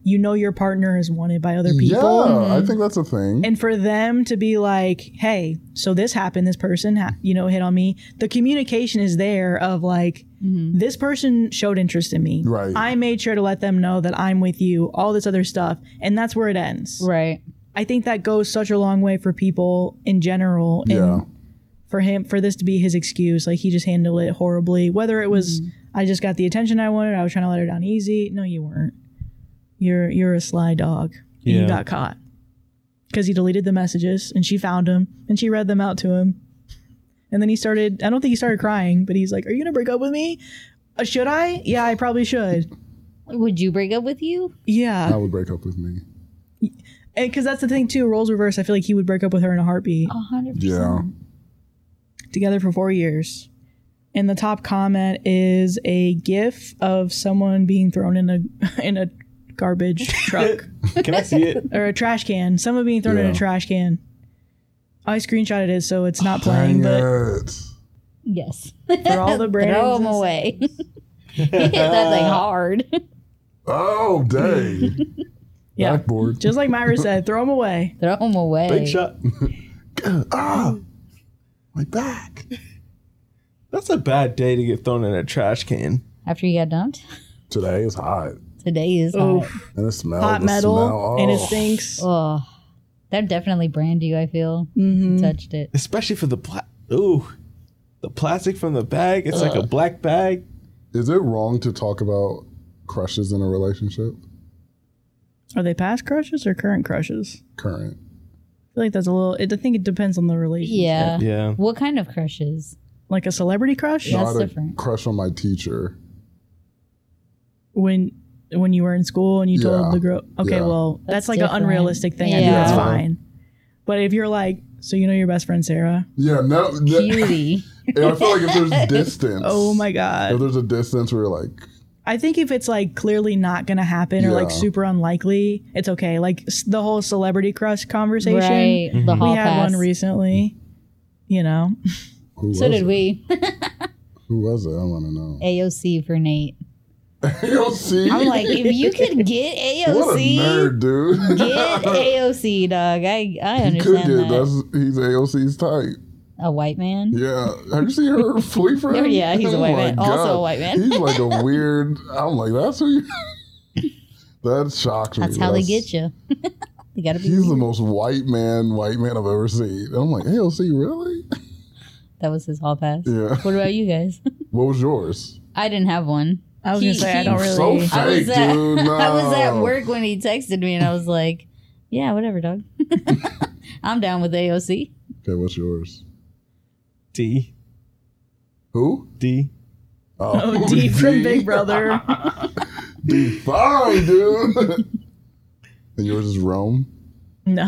you know your partner is wanted by other people. Yeah, I think that's a thing. And for them to be like, hey, so this happened, this person, hit on me. The communication is there of like, this person showed interest in me. Right. I made sure to let them know that I'm with you, all this other stuff. And that's where it ends. Right. I think that goes such a long way for people in general. Yeah. And for this to be his excuse, like he just handled it horribly. Whether it was, I just got the attention I wanted, I was trying to let her down easy. No, you weren't. You're a sly dog. And you got caught because he deleted the messages and she found him and she read them out to him. And then I don't think he started crying, but he's like, are you going to break up with me? Should I? Yeah, I probably should. Would you break up with you? Yeah. I would break up with me. And because that's the thing too, roles reverse. I feel like he would break up with her in a heartbeat. 100%. Yeah. Together for 4 years. And the top comment is a GIF of someone being thrown in a garbage truck Can I see it? or a trash can. Someone being thrown in a Yeah. trash can. I screenshotted it, so it's not playing. Dang But it. Yes. for all the brands, Throw them away. He hit that thing hard. Oh, dang. yeah, Backboard. just like Myra said, throw them away. Throw them away. Big shot. My back. That's a bad day to get thrown in a trash can. After you got dumped? Today is hot. Today is Oh, hot. And it smells. hot metal, Smell, and it oh. stinks. Oh, that definitely brand you, I feel. Mm-hmm. Touched it. Especially for the the plastic from the bag. It's like a black bag. Is it wrong to talk about crushes in a relationship? Are they past crushes or current crushes? Current. I feel like that's a little. I think it depends on the relationship. Yeah. Yeah. What kind of crushes? Like a celebrity crush. Yeah. That's Not a different. crush on my teacher. When you were in school and you Yeah. told the girl, okay, Yeah. well, that's That's like different. an unrealistic thing. I think Yeah. that's fine. But if you're like, so you know your best friend Sarah? Yeah, no. Cutie. And I feel like if there's distance. Oh my If god! there's a distance where you're like, I think if it's like clearly not gonna happen or like Yeah. super unlikely, it's okay. Like the whole celebrity crush conversation. Right. The We hall had pass. one recently. You know, who So was did it? we. Who was it? I want to know. AOC for Nate. AOC? I'm like, if you could get AOC, what a nerd, dude. get AOC, dog. I He could understand get, that. he's AOC's type. A white man. Yeah. Have you seen her boyfriend? Yeah, he's a Oh white my man. Also God. a white man. He's like a weird, I'm like, that's who you, that shocks me. That's how they get you. They gotta be. He's the weird. most white man I've ever seen. And I'm like, AOC, really? That was his hall pass. Yeah. What about you guys? What was yours? I didn't have one. I was gonna say I don't So really. fake, I was at dude. No. I was at work when he texted me, and I was like, "Yeah, whatever, dog. I'm down with AOC." Okay, what's yours? D. Who? D. Oh, D from Big Brother. D fine, dude. And yours is Rome? No,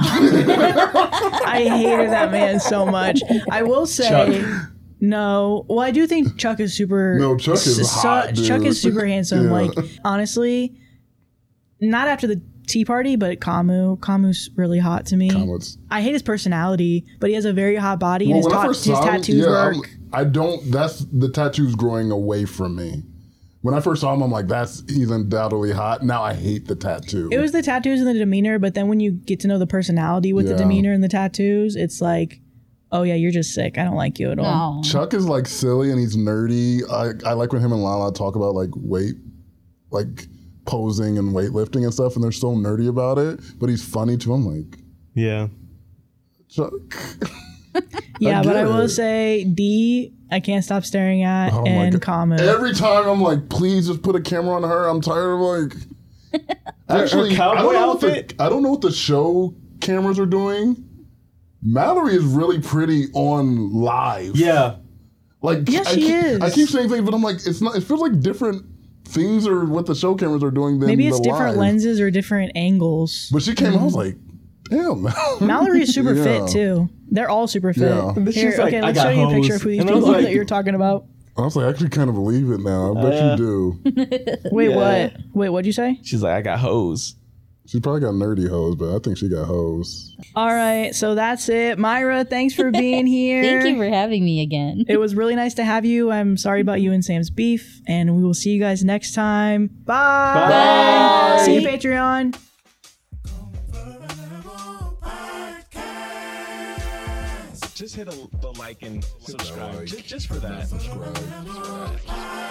I hated that man so much. I will say. No. Well, I do think Chuck is super. No, Chuck is hot, dude. Chuck is super handsome. Yeah. Like, honestly, not after the Tea Party, but Kamu's really hot to me. Comments. I hate his personality, but he has a very hot body, and Well, when I first his saw him, tattoos work. I don't, that's the tattoos growing away from me. When I first saw him, I'm like, he's undoubtedly hot. Now I hate the tattoo. It was the tattoos and the demeanor, but then when you get to know the personality with the Yeah. demeanor and the tattoos, it's like, oh yeah, you're just sick. I don't like you at all. No. Chuck is like silly and he's nerdy. I like when him and Lala talk about like weight, like posing and weightlifting and stuff, and they're so nerdy about it. But he's funny too. I'm like, Yeah. Chuck. Yeah, but get I will it. say D, I can't stop staring at, Oh my and God. Kamu. Every time I'm like, please just put a camera on her. I'm tired of like. Actually, cowboy outfit? I don't know what the show cameras are doing. Mallory is really pretty on live. Yeah. Like Yeah, she is. I keep saying things, but I'm like, it's not. It feels like different things are what the show cameras are doing than Maybe it's the different live. lenses or different angles. But she came. I was like, damn. Mallory is super Yeah. fit too. They're all super fit. Yeah. And then Here, she's like, okay, "I let's got show you a picture hoes." of who these And I was people are like- that you're talking about. I was like, I actually kind of believe it now. I bet you do. Wait, Yeah. what? Wait, what'd you say? She's like, I got hoes. She probably got nerdy hoes, but I think she got hoes. All right, so that's it. Myra, thanks for being here. Thank you for having me again. It was really nice to have you. I'm sorry about you and Sam's beef, and we will see you guys next time. Bye. Bye. See you, Patreon. Just hit the like and subscribe. Just for that. Subscribe.